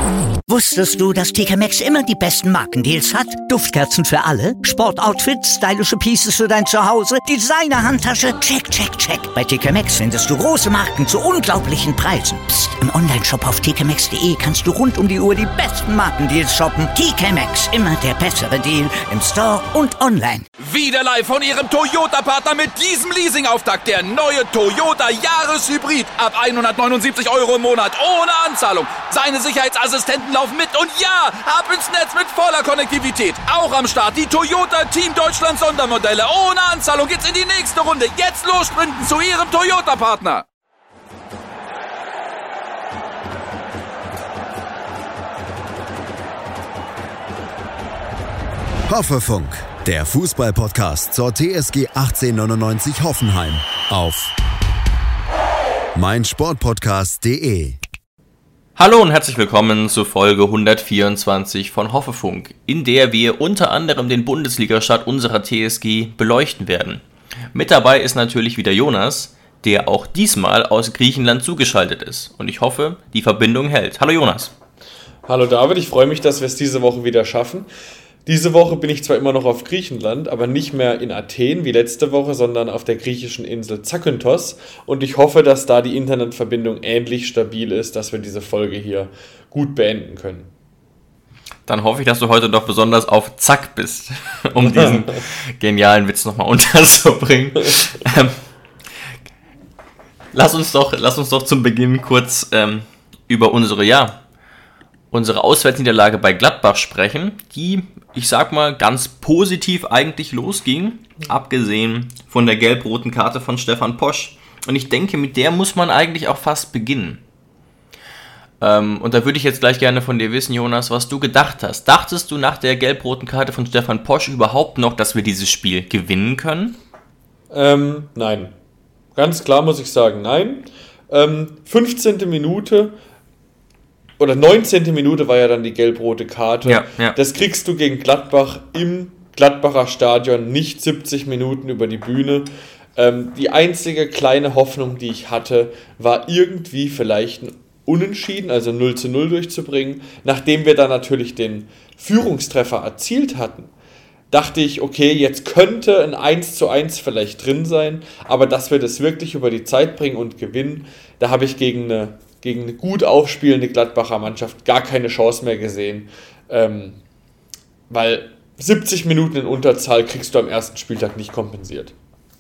Wusstest du, dass TK Maxx immer die besten Markendeals hat? Duftkerzen für alle, Sportoutfits, stylische Pieces für dein Zuhause, Designer-Handtasche, check, check, check. Bei TK Maxx findest du große Marken zu unglaublichen Preisen. Psst. Im Onlineshop auf tkmaxx.de kannst du rund um die Uhr die besten Markendeals shoppen. TK Maxx, immer der bessere Deal im Store und online. Wieder live von Ihrem Toyota-Partner mit diesem Leasing-Auftakt. Der neue Toyota Jahreshybrid. Ab 179 € im Monat. Ohne Anzahlung. Seine Sicherheitsassistenten laufen mit. Und ja, ab ins Netz mit voller Konnektivität. Auch am Start die Toyota Team Deutschland Sondermodelle. Ohne Anzahlung geht's in die nächste Runde. Jetzt los sprinten zu Ihrem Toyota-Partner. Hoffefunk, der Fußball-Podcast zur TSG 1899 Hoffenheim auf meinsportpodcast.de. Hallo und herzlich willkommen zur Folge 124 von Hoffefunk, in der wir unter anderem den Bundesliga-Start unserer TSG beleuchten werden. Mit dabei ist natürlich wieder Jonas, der auch diesmal aus Griechenland zugeschaltet ist. Und ich hoffe, die Verbindung hält. Hallo Jonas. Hallo David, ich freue mich, dass wir es diese Woche wieder schaffen. Diese Woche bin ich zwar immer noch auf Griechenland, aber nicht mehr in Athen wie letzte Woche, sondern auf der griechischen Insel Zakynthos. Und ich hoffe, dass da die Internetverbindung ähnlich stabil ist, dass wir diese Folge hier gut beenden können. Dann hoffe ich, dass du heute doch besonders auf Zack bist, um diesen genialen Witz nochmal unterzubringen. Lass uns doch zum Beginn kurz über unsere Auswärtsniederlage bei Gladbach sprechen, die, ich sag mal, ganz positiv eigentlich losging, abgesehen von der gelb-roten Karte von Stefan Posch. Und ich denke, mit der muss man eigentlich auch fast beginnen. Und da würde ich jetzt gleich gerne von dir wissen, Jonas, was du gedacht hast. Dachtest du nach der gelb-roten Karte von Stefan Posch überhaupt noch, dass wir dieses Spiel gewinnen können? Nein. Ganz klar muss ich sagen, nein. 15. Minute... Oder 19. Minute war ja dann die gelb-rote Karte. Ja. Das kriegst du gegen Gladbach im Gladbacher Stadion nicht 70 Minuten über die Bühne. Die einzige kleine Hoffnung, die ich hatte, war irgendwie vielleicht ein Unentschieden, also 0:0 durchzubringen. Nachdem wir dann natürlich den Führungstreffer erzielt hatten, dachte ich, okay, jetzt könnte ein 1:1 vielleicht drin sein, aber dass wir das wirklich über die Zeit bringen und gewinnen, da habe ich gegen eine gut aufspielende Gladbacher Mannschaft gar keine Chance mehr gesehen, weil 70 Minuten in Unterzahl kriegst du am ersten Spieltag nicht kompensiert.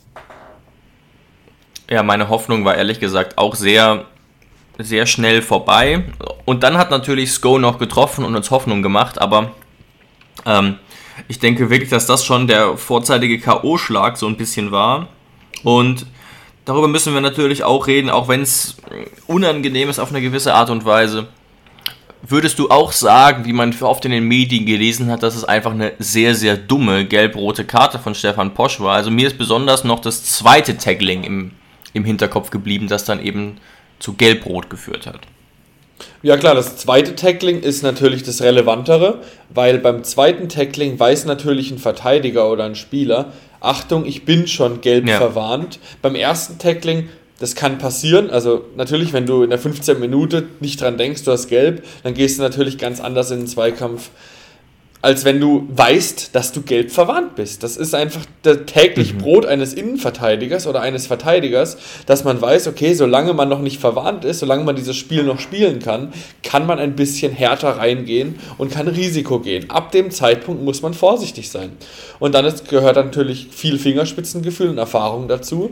Ja, meine Hoffnung war ehrlich gesagt auch sehr, sehr schnell vorbei. Und dann hat natürlich Sko noch getroffen und uns Hoffnung gemacht, aber ich denke wirklich, dass das schon der vorzeitige K.O.-Schlag so ein bisschen war. Und darüber müssen wir natürlich auch reden, auch wenn es unangenehm ist auf eine gewisse Art und Weise. Würdest du auch sagen, wie man oft in den Medien gelesen hat, dass es einfach eine sehr, sehr dumme gelb-rote Karte von Stefan Posch war? Also mir ist besonders noch das zweite Tackling im Hinterkopf geblieben, das dann eben zu gelb-rot geführt hat. Ja klar, das zweite Tackling ist natürlich das Relevantere, weil beim zweiten Tackling weiß natürlich ein Verteidiger oder ein Spieler, Achtung, ich bin schon gelb verwarnt. Beim ersten Tackling, das kann passieren, also natürlich, wenn du in der 15. Minute nicht dran denkst, du hast gelb, dann gehst du natürlich ganz anders in den Zweikampf, als wenn du weißt, dass du gelb verwarnt bist. Das ist einfach das tägliche Brot eines Innenverteidigers oder eines Verteidigers, dass man weiß, okay, solange man noch nicht verwarnt ist, solange man dieses Spiel noch spielen kann man ein bisschen härter reingehen und kann Risiko gehen. Ab dem Zeitpunkt muss man vorsichtig sein. Und dann gehört natürlich viel Fingerspitzengefühl und Erfahrung dazu,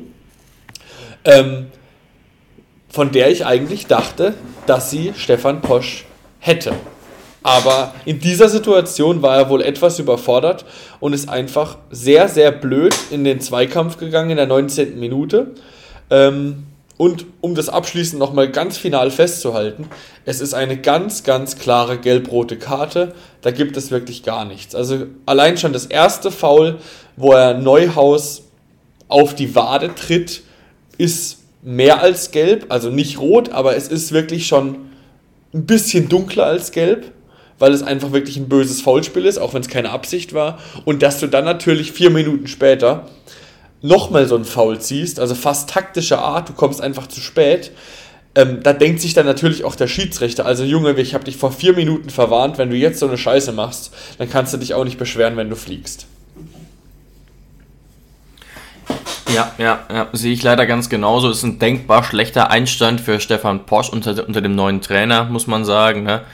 von der ich eigentlich dachte, dass sie Stefan Posch hätte. Aber in dieser Situation war er wohl etwas überfordert und ist einfach sehr, sehr blöd in den Zweikampf gegangen in der 19. Minute. Und um das abschließend nochmal ganz final festzuhalten, es ist eine ganz, ganz klare gelb-rote Karte. Da gibt es wirklich gar nichts. Also allein schon das erste Foul, wo er Neuhaus auf die Wade tritt, ist mehr als gelb. Also nicht rot, aber es ist wirklich schon ein bisschen dunkler als gelb, weil es einfach wirklich ein böses Foulspiel ist, auch wenn es keine Absicht war. Und dass du dann natürlich 4 Minuten später nochmal so ein Foul ziehst, also fast taktischer Art, du kommst einfach zu spät, Da denkt sich dann natürlich auch der Schiedsrichter, also Junge, ich habe dich vor 4 Minuten verwarnt, wenn du jetzt so eine Scheiße machst, dann kannst du dich auch nicht beschweren, wenn du fliegst. Ja, sehe ich leider ganz genauso. Ist ein denkbar schlechter Einstand für Stefan Posch unter dem neuen Trainer, muss man sagen. Ne?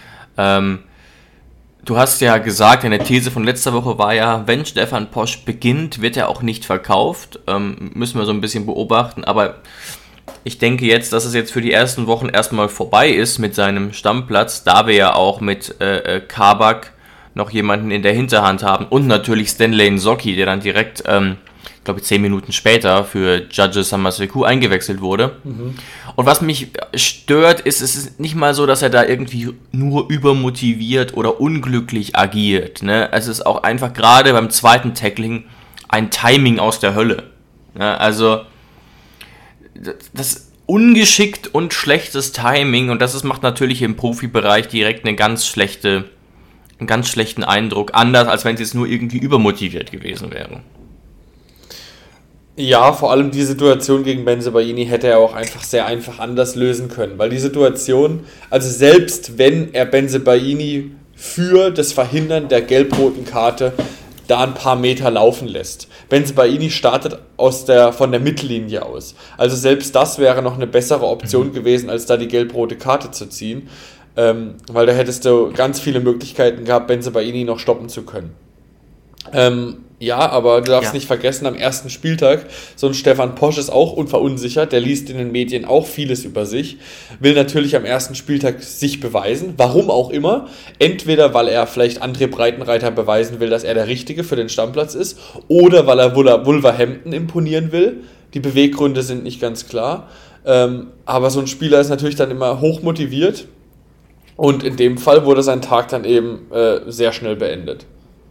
Du hast ja gesagt, eine These von letzter Woche war ja, wenn Stefan Posch beginnt, wird er auch nicht verkauft. Müssen wir so ein bisschen beobachten, aber ich denke jetzt, dass es jetzt für die ersten Wochen erstmal vorbei ist mit seinem Stammplatz, da wir ja auch mit Kabak noch jemanden in der Hinterhand haben und natürlich Stanley Nsocki, der dann direkt, ich glaube 10 Minuten später für Judge Samaseku eingewechselt wurde. Und was mich stört, ist, es ist nicht mal so, dass er da irgendwie nur übermotiviert oder unglücklich agiert. Ne? Es ist auch einfach gerade beim zweiten Tackling ein Timing aus der Hölle. Ne? Also das ungeschickt und schlechtes Timing, und das macht natürlich im Profibereich direkt einen ganz schlechten Eindruck, anders als wenn es jetzt nur irgendwie übermotiviert gewesen wäre. Ja, vor allem die Situation gegen Bensebaini hätte er auch einfach sehr einfach anders lösen können, weil die Situation, also selbst wenn er Bensebaini für das Verhindern der gelb-roten Karte da ein paar Meter laufen lässt. Bensebaini startet von der Mittellinie aus. Also selbst das wäre noch eine bessere Option gewesen, als da die gelb-rote Karte zu ziehen, weil da hättest du ganz viele Möglichkeiten gehabt, Bensebaini noch stoppen zu können. Ja, aber du darfst nicht vergessen, am ersten Spieltag, so ein Stefan Posch ist auch unverunsichert, der liest in den Medien auch vieles über sich, will natürlich am ersten Spieltag sich beweisen, warum auch immer, entweder weil er vielleicht André Breitenreiter beweisen will, dass er der Richtige für den Stammplatz ist, oder weil er Wolverhampton imponieren will, die Beweggründe sind nicht ganz klar, aber so ein Spieler ist natürlich dann immer hoch motiviert und in dem Fall wurde sein Tag dann eben sehr schnell beendet.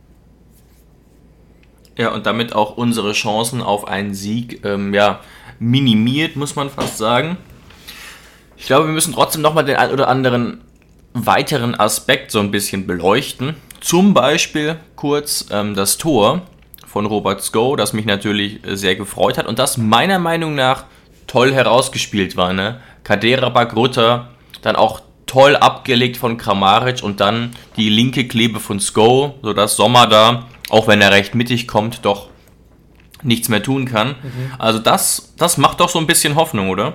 Ja, und damit auch unsere Chancen auf einen Sieg minimiert, muss man fast sagen. Ich glaube, wir müssen trotzdem nochmal den ein oder anderen weiteren Aspekt so ein bisschen beleuchten. Zum Beispiel kurz das Tor von Robert Sko, das mich natürlich sehr gefreut hat und das meiner Meinung nach toll herausgespielt war. Ne? Kaderabak, Rutter, dann auch toll abgelegt von Kramaric und dann die linke Klebe von Sko, sodass Sommer da, auch wenn er recht mittig kommt, doch nichts mehr tun kann. Also das macht doch so ein bisschen Hoffnung, oder?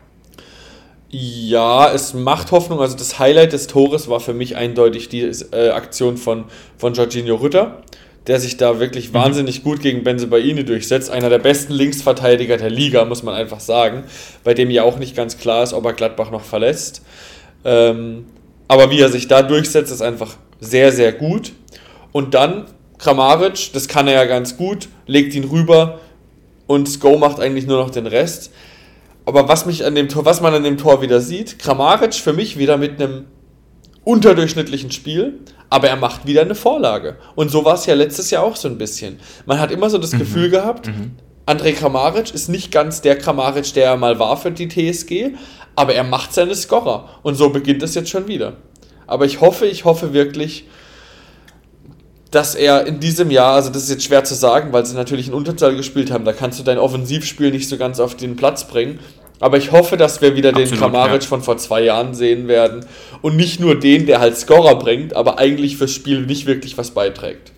Ja, es macht Hoffnung. Also das Highlight des Tores war für mich eindeutig die Aktion von Jorginho Rutter, der sich da wirklich wahnsinnig gut gegen Bensebaini durchsetzt. Einer der besten Linksverteidiger der Liga, muss man einfach sagen, bei dem ja auch nicht ganz klar ist, ob er Gladbach noch verlässt. Aber wie er sich da durchsetzt, ist einfach sehr, sehr gut. Und dann Kramaric, das kann er ja ganz gut, legt ihn rüber und Sko macht eigentlich nur noch den Rest. Aber was man an dem Tor wieder sieht, Kramaric für mich wieder mit einem unterdurchschnittlichen Spiel, aber er macht wieder eine Vorlage. Und so war es ja letztes Jahr auch so ein bisschen. Man hat immer so das Gefühl gehabt, André Kramaric ist nicht ganz der Kramaric, der er mal war für die TSG, aber er macht seine Scorer. Und so beginnt es jetzt schon wieder. Aber ich hoffe wirklich, dass er in diesem Jahr, also das ist jetzt schwer zu sagen, weil sie natürlich in Unterzahl gespielt haben, da kannst du dein Offensivspiel nicht so ganz auf den Platz bringen, aber ich hoffe, dass wir wieder den Kramaric von vor 2 Jahren sehen werden und nicht nur den, der halt Scorer bringt, aber eigentlich fürs Spiel nicht wirklich was beiträgt.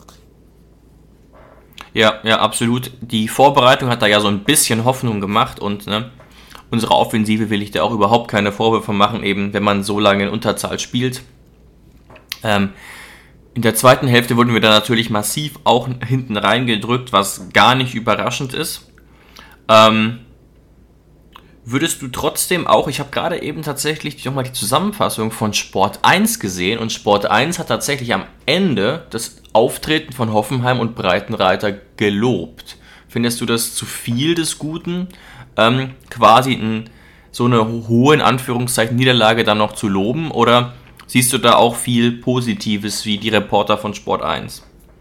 Ja, absolut. Die Vorbereitung hat da ja so ein bisschen Hoffnung gemacht und unsere Offensive will ich da auch überhaupt keine Vorwürfe machen, eben wenn man so lange in Unterzahl spielt. In der zweiten Hälfte wurden wir dann natürlich massiv auch hinten reingedrückt, was gar nicht überraschend ist. Würdest du trotzdem auch, ich habe gerade eben tatsächlich nochmal die Zusammenfassung von Sport 1 gesehen und Sport 1 hat tatsächlich am Ende das Auftreten von Hoffenheim und Breitenreiter gelobt. Findest du das zu viel des Guten, quasi so eine hohe, in Anführungszeichen, Niederlage dann noch zu loben, oder siehst du da auch viel Positives wie die Reporter von Sport 1?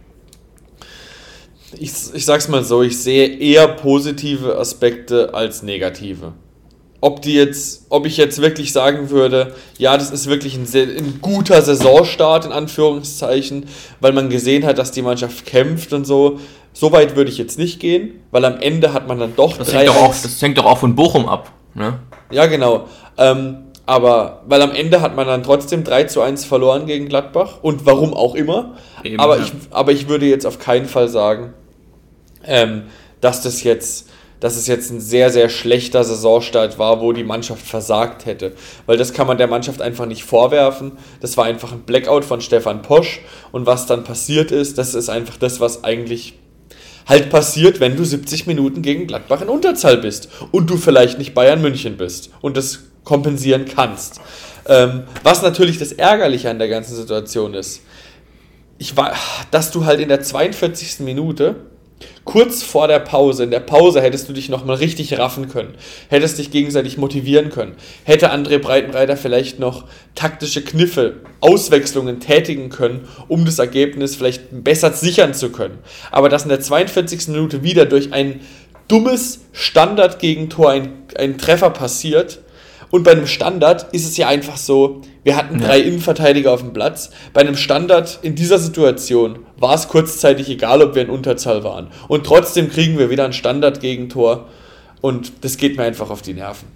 Ich sag's mal so, ich sehe eher positive Aspekte als negative. Ob ich jetzt wirklich sagen würde, ja, das ist wirklich ein guter Saisonstart, in Anführungszeichen, weil man gesehen hat, dass die Mannschaft kämpft und so. So weit würde ich jetzt nicht gehen, weil am Ende hat man dann doch das hängt doch auch von Bochum ab, ne? Ja, genau. Aber, weil am Ende hat man dann trotzdem 3-1 verloren gegen Gladbach und warum auch immer. Eben, aber ich würde jetzt auf keinen Fall sagen, dass es jetzt ein sehr, sehr schlechter Saisonstart war, wo die Mannschaft versagt hätte. Weil das kann man der Mannschaft einfach nicht vorwerfen. Das war einfach ein Blackout von Stefan Posch. Und was dann passiert ist, das ist einfach das, was eigentlich halt passiert, wenn du 70 Minuten gegen Gladbach in Unterzahl bist und du vielleicht nicht Bayern München bist und das kompensieren kannst. Was natürlich das Ärgerliche an der ganzen Situation ist, dass du halt in der 42. Minute kurz vor der Pause, in der Pause hättest du dich nochmal richtig raffen können, hättest dich gegenseitig motivieren können, hätte André Breitenreiter vielleicht noch taktische Kniffe, Auswechslungen tätigen können, um das Ergebnis vielleicht besser sichern zu können. Aber dass in der 42. Minute wieder durch ein dummes Standard-Gegentor ein Treffer passiert. Und bei einem Standard ist es ja einfach so, wir hatten 3 Innenverteidiger auf dem Platz. Bei einem Standard in dieser Situation war es kurzzeitig egal, ob wir in Unterzahl waren. Und trotzdem kriegen wir wieder ein Standard-Gegentor. Und das geht mir einfach auf die Nerven.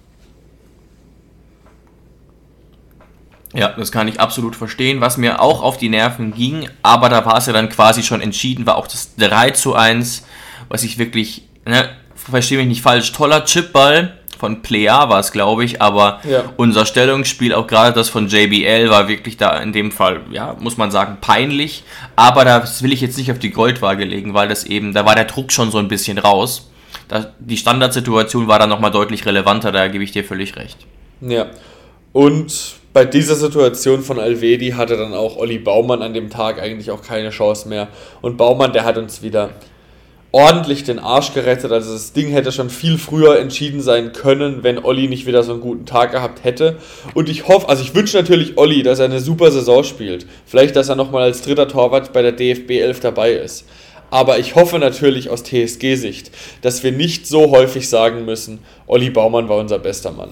Ja, das kann ich absolut verstehen. Was mir auch auf die Nerven ging, aber da war es ja dann quasi schon entschieden, war auch das 3-1, was ich wirklich, verstehe mich nicht falsch, toller Chipball. Von Plea war es, glaube ich, aber unser Stellungsspiel, auch gerade das von JBL, war wirklich da in dem Fall, ja, muss man sagen, peinlich. Aber das will ich jetzt nicht auf die Goldwaage legen, weil da war der Druck schon so ein bisschen raus. Die Standardsituation war dann nochmal deutlich relevanter, da gebe ich dir völlig recht. Ja, und bei dieser Situation von Alvedi hatte dann auch Olli Baumann an dem Tag eigentlich auch keine Chance mehr. Und Baumann, der hat uns wieder ordentlich den Arsch gerettet, also das Ding hätte schon viel früher entschieden sein können, wenn Olli nicht wieder so einen guten Tag gehabt hätte. Und ich wünsche natürlich Olli, dass er eine super Saison spielt. Vielleicht, dass er nochmal als 3. Torwart bei der DFB 11 dabei ist. Aber ich hoffe natürlich aus TSG-Sicht, dass wir nicht so häufig sagen müssen, Olli Baumann war unser bester Mann.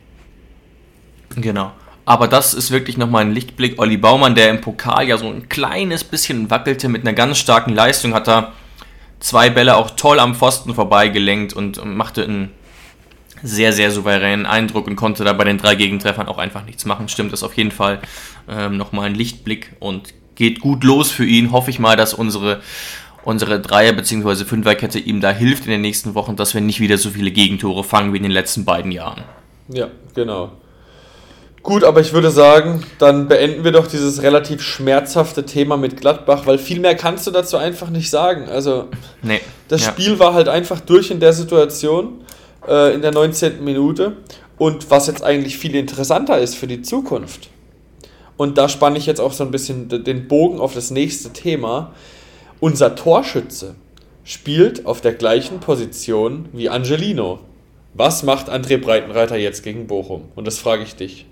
Genau. Aber das ist wirklich nochmal ein Lichtblick. Olli Baumann, der im Pokal ja so ein kleines bisschen wackelte mit einer ganz starken Leistung, hat er 2 Bälle auch toll am Pfosten vorbeigelenkt und machte einen sehr, sehr souveränen Eindruck und konnte da bei den 3 Gegentreffern auch einfach nichts machen. Stimmt, das ist auf jeden Fall nochmal ein Lichtblick und geht gut los für ihn. Hoffe ich mal, dass unsere 3er- bzw. 5er-Kette ihm da hilft in den nächsten Wochen, dass wir nicht wieder so viele Gegentore fangen wie in den letzten beiden Jahren. Ja, genau. Gut, aber ich würde sagen, dann beenden wir doch dieses relativ schmerzhafte Thema mit Gladbach, weil viel mehr kannst du dazu einfach nicht sagen. Also das Spiel war halt einfach durch in der Situation, in der 19. Minute. Und was jetzt eigentlich viel interessanter ist für die Zukunft. Und da spanne ich jetzt auch so ein bisschen den Bogen auf das nächste Thema. Unser Torschütze spielt auf der gleichen Position wie Angelino. Was macht André Breitenreiter jetzt gegen Bochum? Und das frage ich dich.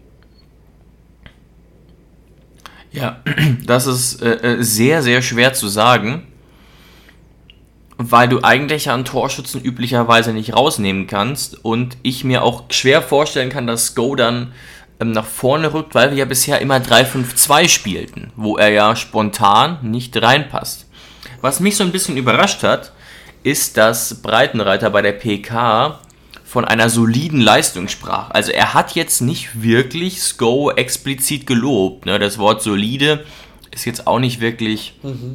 Ja, das ist sehr, sehr schwer zu sagen, weil du eigentlich einen Torschützen üblicherweise nicht rausnehmen kannst und ich mir auch schwer vorstellen kann, dass Sko dann nach vorne rückt, weil wir ja bisher immer 3-5-2 spielten, wo er ja spontan nicht reinpasst. Was mich so ein bisschen überrascht hat, ist, dass Breitenreiter bei der PK von einer soliden Leistung sprach. Also er hat jetzt nicht wirklich Sko explizit gelobt. Ne? Das Wort solide ist jetzt auch nicht wirklich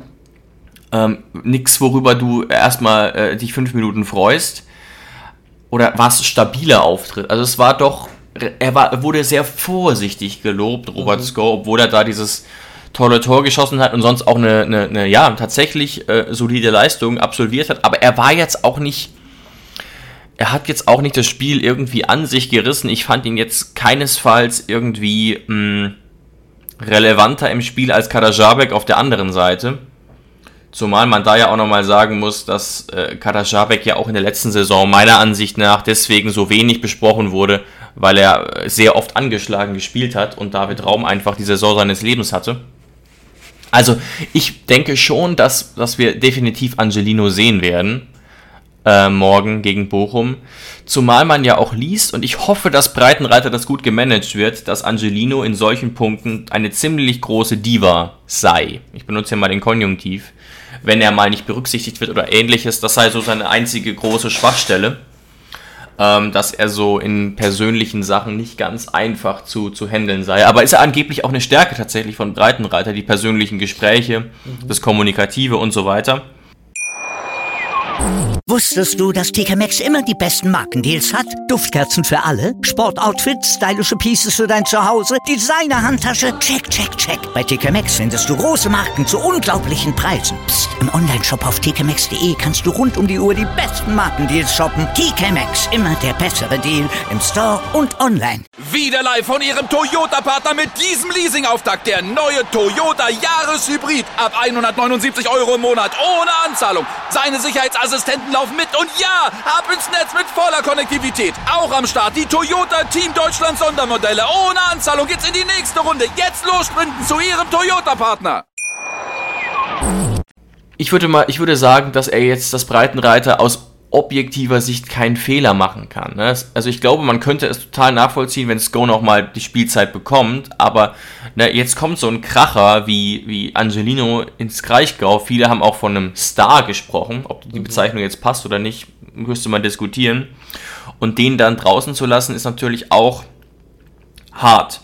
nix, worüber du erstmal dich 5 Minuten freust. Oder was stabiler Auftritt. Also es war doch, wurde sehr vorsichtig gelobt, Robert Sko, obwohl er da dieses tolle Tor geschossen hat und sonst auch eine tatsächlich solide Leistung absolviert hat. Aber er hat jetzt auch nicht das Spiel irgendwie an sich gerissen. Ich fand ihn jetzt keinesfalls irgendwie relevanter im Spiel als Kaderabek auf der anderen Seite. Zumal man da ja auch nochmal sagen muss, dass Kaderabek ja auch in der letzten Saison meiner Ansicht nach deswegen so wenig besprochen wurde, weil er sehr oft angeschlagen gespielt hat und David Raum einfach die Saison seines Lebens hatte. Also ich denke schon, dass wir definitiv Angelino sehen werden. Morgen gegen Bochum. Zumal man ja auch liest, und ich hoffe, dass Breitenreiter das gut gemanagt wird, dass Angelino in solchen Punkten eine ziemlich große Diva sei. Ich benutze ja mal den Konjunktiv. Wenn er mal nicht berücksichtigt wird oder ähnliches, das sei so seine einzige große Schwachstelle. dass er so in persönlichen Sachen nicht ganz einfach zu handeln sei. Aber ist ja angeblich auch eine Stärke tatsächlich von Breitenreiter, die persönlichen Gespräche, das Kommunikative und so weiter. Wusstest du, dass TK Maxx immer die besten Markendeals hat? Duftkerzen für alle, Sportoutfits, stylische Pieces für dein Zuhause, Designer-Handtasche, check, check, check. Bei TK Maxx findest du große Marken zu unglaublichen Preisen. Psst. Im Onlineshop auf tkmaxx.de kannst du rund um die Uhr die besten Markendeals shoppen. TK Maxx, immer der bessere Deal im Store und online. Wieder live von Ihrem Toyota-Partner mit diesem Leasing-Auftakt. Der neue Toyota Jahreshybrid. Ab 179 € im Monat ohne Anzahlung. Seine Sicherheitsassistenten laufen mit und ja, ab ins Netz mit voller Konnektivität. Auch am Start die Toyota Team Deutschland Sondermodelle. Ohne Anzahlung geht's in die nächste Runde. Jetzt los sprinten zu Ihrem Toyota-Partner. Ich würde sagen, dass er jetzt das Breitenreiter aus objektiver Sicht keinen Fehler machen kann. Ne? Also ich glaube, man könnte es total nachvollziehen, wenn Sko nochmal die Spielzeit bekommt, aber jetzt kommt so ein Kracher wie Angelino ins Kraichgau. Viele haben auch von einem Star gesprochen, ob die Bezeichnung jetzt passt oder nicht, müsste man diskutieren. Und den dann draußen zu lassen, ist natürlich auch hart.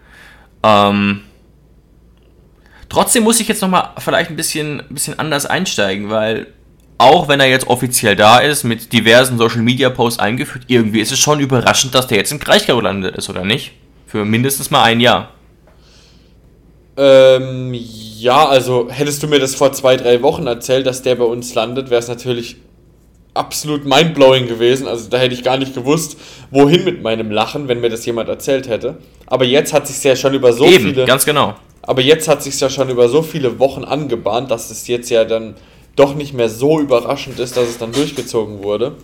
Trotzdem muss ich jetzt nochmal vielleicht ein bisschen anders einsteigen, weil auch wenn er jetzt offiziell da ist, mit diversen Social-Media-Posts eingeführt, irgendwie ist es schon überraschend, dass der jetzt im Kraichgau gelandet ist, oder nicht? Für mindestens mal ein Jahr. Ja, also hättest du mir das vor 2-3 Wochen erzählt, dass der bei uns landet, wäre es natürlich absolut mindblowing gewesen. Also da hätte ich gar nicht gewusst, wohin mit meinem Lachen, wenn mir das jemand erzählt hätte. Aber jetzt hat sich ja schon über so ganz genau. Aber jetzt hat sich ja schon über so viele Wochen angebahnt, dass es jetzt ja dann doch nicht mehr so überraschend ist, dass es dann durchgezogen wurde.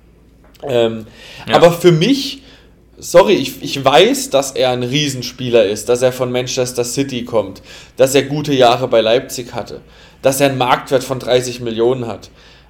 Aber für mich, ich weiß, dass er ein Riesenspieler ist, dass er von Manchester City kommt, dass er gute Jahre bei Leipzig hatte, dass er einen Marktwert von 30 Millionen hat.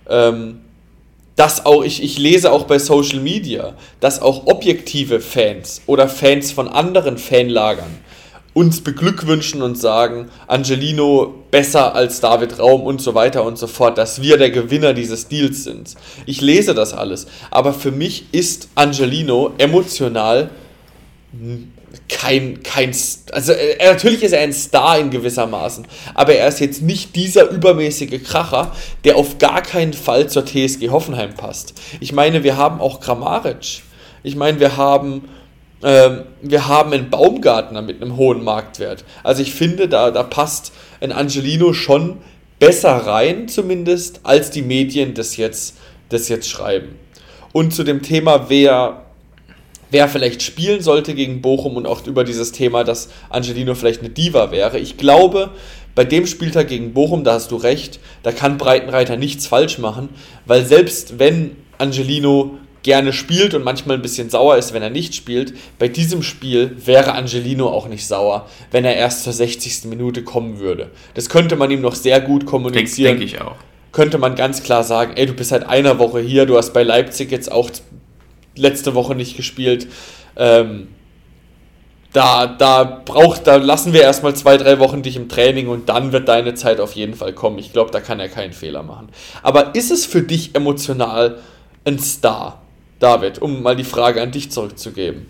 Dass auch, ich lese auch bei Social Media, dass auch objektive Fans oder Fans von anderen Fanlagern uns beglückwünschen und sagen, Angelino besser als David Raum und so weiter und so fort, dass wir der Gewinner dieses Deals sind. Ich lese das alles, aber für mich ist Angelino emotional natürlich ist er ein Star in gewissermaßen, aber er ist jetzt nicht dieser übermäßige Kracher, der auf gar keinen Fall zur TSG Hoffenheim passt. Ich meine, wir haben auch Kramaric. Ich meine, wir haben einen Baumgartner mit einem hohen Marktwert. Also ich finde, da passt ein Angelino schon besser rein, zumindest, als die Medien das jetzt schreiben. Und zu dem Thema, wer vielleicht spielen sollte gegen Bochum und auch über dieses Thema, dass Angelino vielleicht eine Diva wäre. Ich glaube, bei dem Spieltag gegen Bochum, da hast du recht, da kann Breitenreiter nichts falsch machen, weil selbst wenn Angelino gerne spielt und manchmal ein bisschen sauer ist, wenn er nicht spielt, bei diesem Spiel wäre Angelino auch nicht sauer, wenn er erst zur 60. Minute kommen würde. Das könnte man ihm noch sehr gut kommunizieren. Denke ich auch. Könnte man ganz klar sagen, ey, du bist seit einer Woche hier, du hast bei Leipzig jetzt auch letzte Woche nicht gespielt. Da lassen wir erstmal 2-3 Wochen dich im Training und dann wird deine Zeit auf jeden Fall kommen. Ich glaube, da kann er keinen Fehler machen. Aber ist es für dich emotional ein Star, David, um mal die Frage an dich zurückzugeben?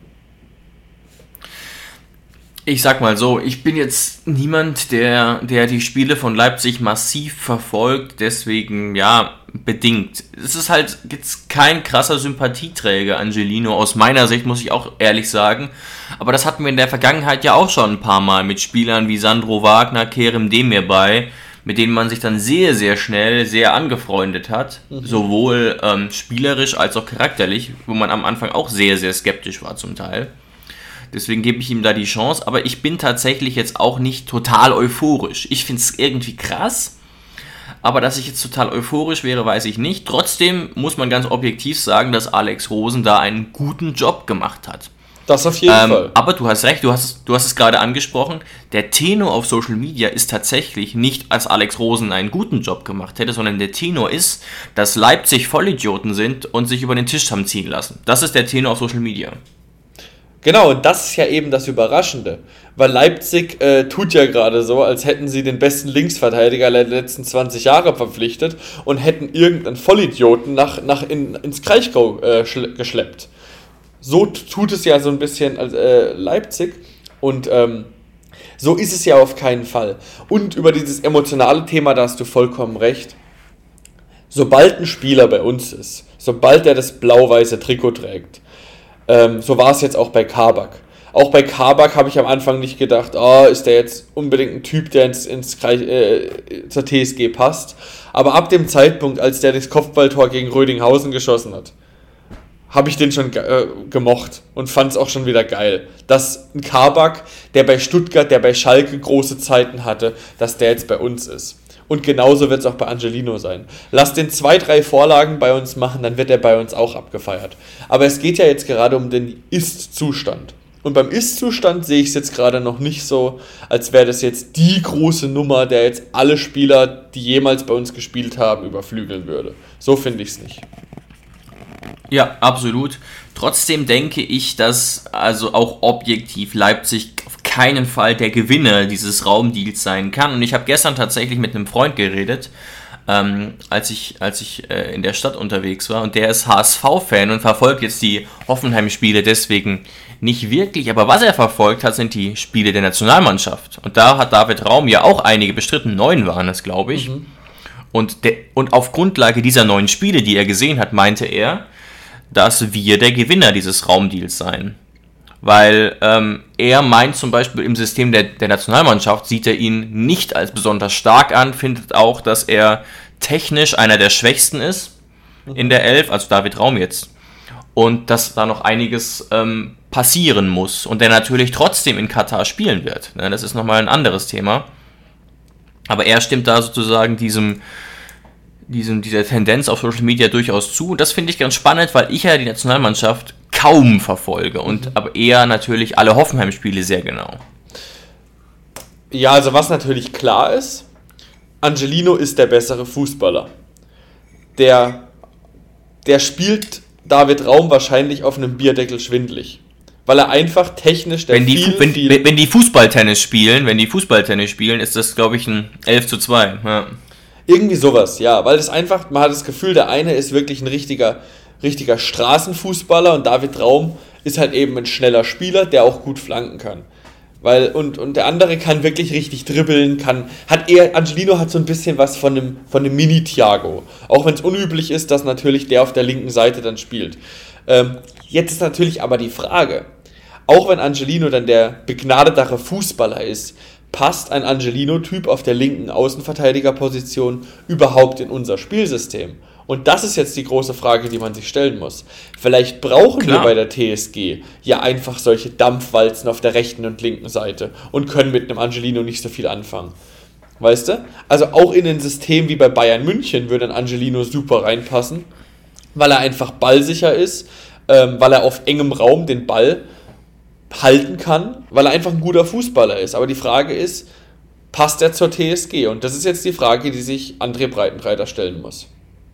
Ich sag mal so, ich bin jetzt niemand, der die Spiele von Leipzig massiv verfolgt, deswegen, ja, bedingt. Es ist halt jetzt kein krasser Sympathieträger, Angelino, aus meiner Sicht, muss ich auch ehrlich sagen. Aber das hatten wir in der Vergangenheit ja auch schon ein paar Mal mit Spielern wie Sandro Wagner, Kerem Demirbay, mit denen man sich dann sehr, sehr schnell sehr angefreundet hat. Sowohl spielerisch als auch charakterlich, wo man am Anfang auch sehr, sehr skeptisch war zum Teil. Deswegen gebe ich ihm da die Chance, aber ich bin tatsächlich jetzt auch nicht total euphorisch. Ich finde es irgendwie krass, aber dass ich jetzt total euphorisch wäre, weiß ich nicht. Trotzdem muss man ganz objektiv sagen, dass Alex Rosen da einen guten Job gemacht hat. Das auf jeden Fall. Aber du hast recht, du hast es gerade angesprochen, der Tenor auf Social Media ist tatsächlich nicht, als Alex Rosen einen guten Job gemacht hätte, sondern der Tenor ist, dass Leipzig Vollidioten sind und sich über den Tisch haben ziehen lassen. Das ist der Tenor auf Social Media. Genau, und das ist ja eben das Überraschende. Weil Leipzig tut ja gerade so, als hätten sie den besten Linksverteidiger der letzten 20 Jahre verpflichtet und hätten irgendeinen Vollidioten ins Kraichgau geschleppt. So tut es ja so ein bisschen Leipzig und so ist es ja auf keinen Fall. Und über dieses emotionale Thema, da hast du vollkommen recht. Sobald ein Spieler bei uns ist, sobald er das blau-weiße Trikot trägt, so war es jetzt auch bei Kabak. Auch bei Kabak habe ich am Anfang nicht gedacht, ist der jetzt unbedingt ein Typ, der zur TSG passt. Aber ab dem Zeitpunkt, als der das Kopfballtor gegen Rödinghausen geschossen hat, habe ich den schon gemocht und fand es auch schon wieder geil. Dass ein Kabak, der bei Stuttgart, der bei Schalke große Zeiten hatte, dass der jetzt bei uns ist. Und genauso wird es auch bei Angelino sein. Lass den 2-3 Vorlagen bei uns machen, dann wird er bei uns auch abgefeiert. Aber es geht ja jetzt gerade um den Ist-Zustand. Und beim Ist-Zustand sehe ich es jetzt gerade noch nicht so, als wäre das jetzt die große Nummer, der jetzt alle Spieler, die jemals bei uns gespielt haben, überflügeln würde. So finde ich es nicht. Ja, absolut. Trotzdem denke ich, dass also auch objektiv Leipzig auf keinen Fall der Gewinner dieses Raumdeals sein kann. Und ich habe gestern tatsächlich mit einem Freund geredet, als ich in der Stadt unterwegs war. Und der ist HSV-Fan und verfolgt jetzt die Hoffenheim-Spiele deswegen nicht wirklich. Aber was er verfolgt hat, sind die Spiele der Nationalmannschaft. Und da hat David Raum ja auch einige bestritten. 9 waren es, glaube ich. Mhm. Und auf Grundlage dieser 9 Spiele, die er gesehen hat, meinte er, dass wir der Gewinner dieses Raumdeals seien. Weil er meint zum Beispiel im System der Nationalmannschaft, sieht er ihn nicht als besonders stark an, findet auch, dass er technisch einer der Schwächsten ist in der Elf, also David Raum jetzt. Und dass da noch einiges passieren muss. Und der natürlich trotzdem in Katar spielen wird. Das ist nochmal ein anderes Thema. Aber er stimmt da sozusagen dieser Tendenz auf Social Media durchaus zu. Und das finde ich ganz spannend, weil ich ja die Nationalmannschaft kaum verfolge und aber eher natürlich alle Hoffenheim-Spiele sehr genau. Ja, also was natürlich klar ist, Angelino ist der bessere Fußballer. Der spielt David Raum wahrscheinlich auf einem Bierdeckel schwindelig. Weil er einfach technisch wenn die Fußballtennis spielen, ist das, glaube ich, ein 11:2. Ja. Irgendwie sowas, ja, weil das einfach, man hat das Gefühl, der eine ist wirklich ein richtiger Straßenfußballer und David Raum ist halt eben ein schneller Spieler, der auch gut flanken kann. Und der andere kann wirklich richtig dribbeln, Angelino hat so ein bisschen was von einem Mini-Thiago. Auch wenn es unüblich ist, dass natürlich der auf der linken Seite dann spielt. Jetzt ist natürlich aber die Frage, auch wenn Angelino dann der begnadetere Fußballer ist, passt ein Angelino-Typ auf der linken Außenverteidigerposition überhaupt in unser Spielsystem? Und das ist jetzt die große Frage, die man sich stellen muss. Vielleicht brauchen wir bei der TSG ja einfach solche Dampfwalzen auf der rechten und linken Seite und können mit einem Angelino nicht so viel anfangen. Weißt du? Also auch in ein System wie bei Bayern München würde ein Angelino super reinpassen, weil er einfach ballsicher ist, weil er auf engem Raum den Ball halten kann, weil er einfach ein guter Fußballer ist. Aber die Frage ist, passt er zur TSG? Und das ist jetzt die Frage, die sich André Breitenreiter stellen muss.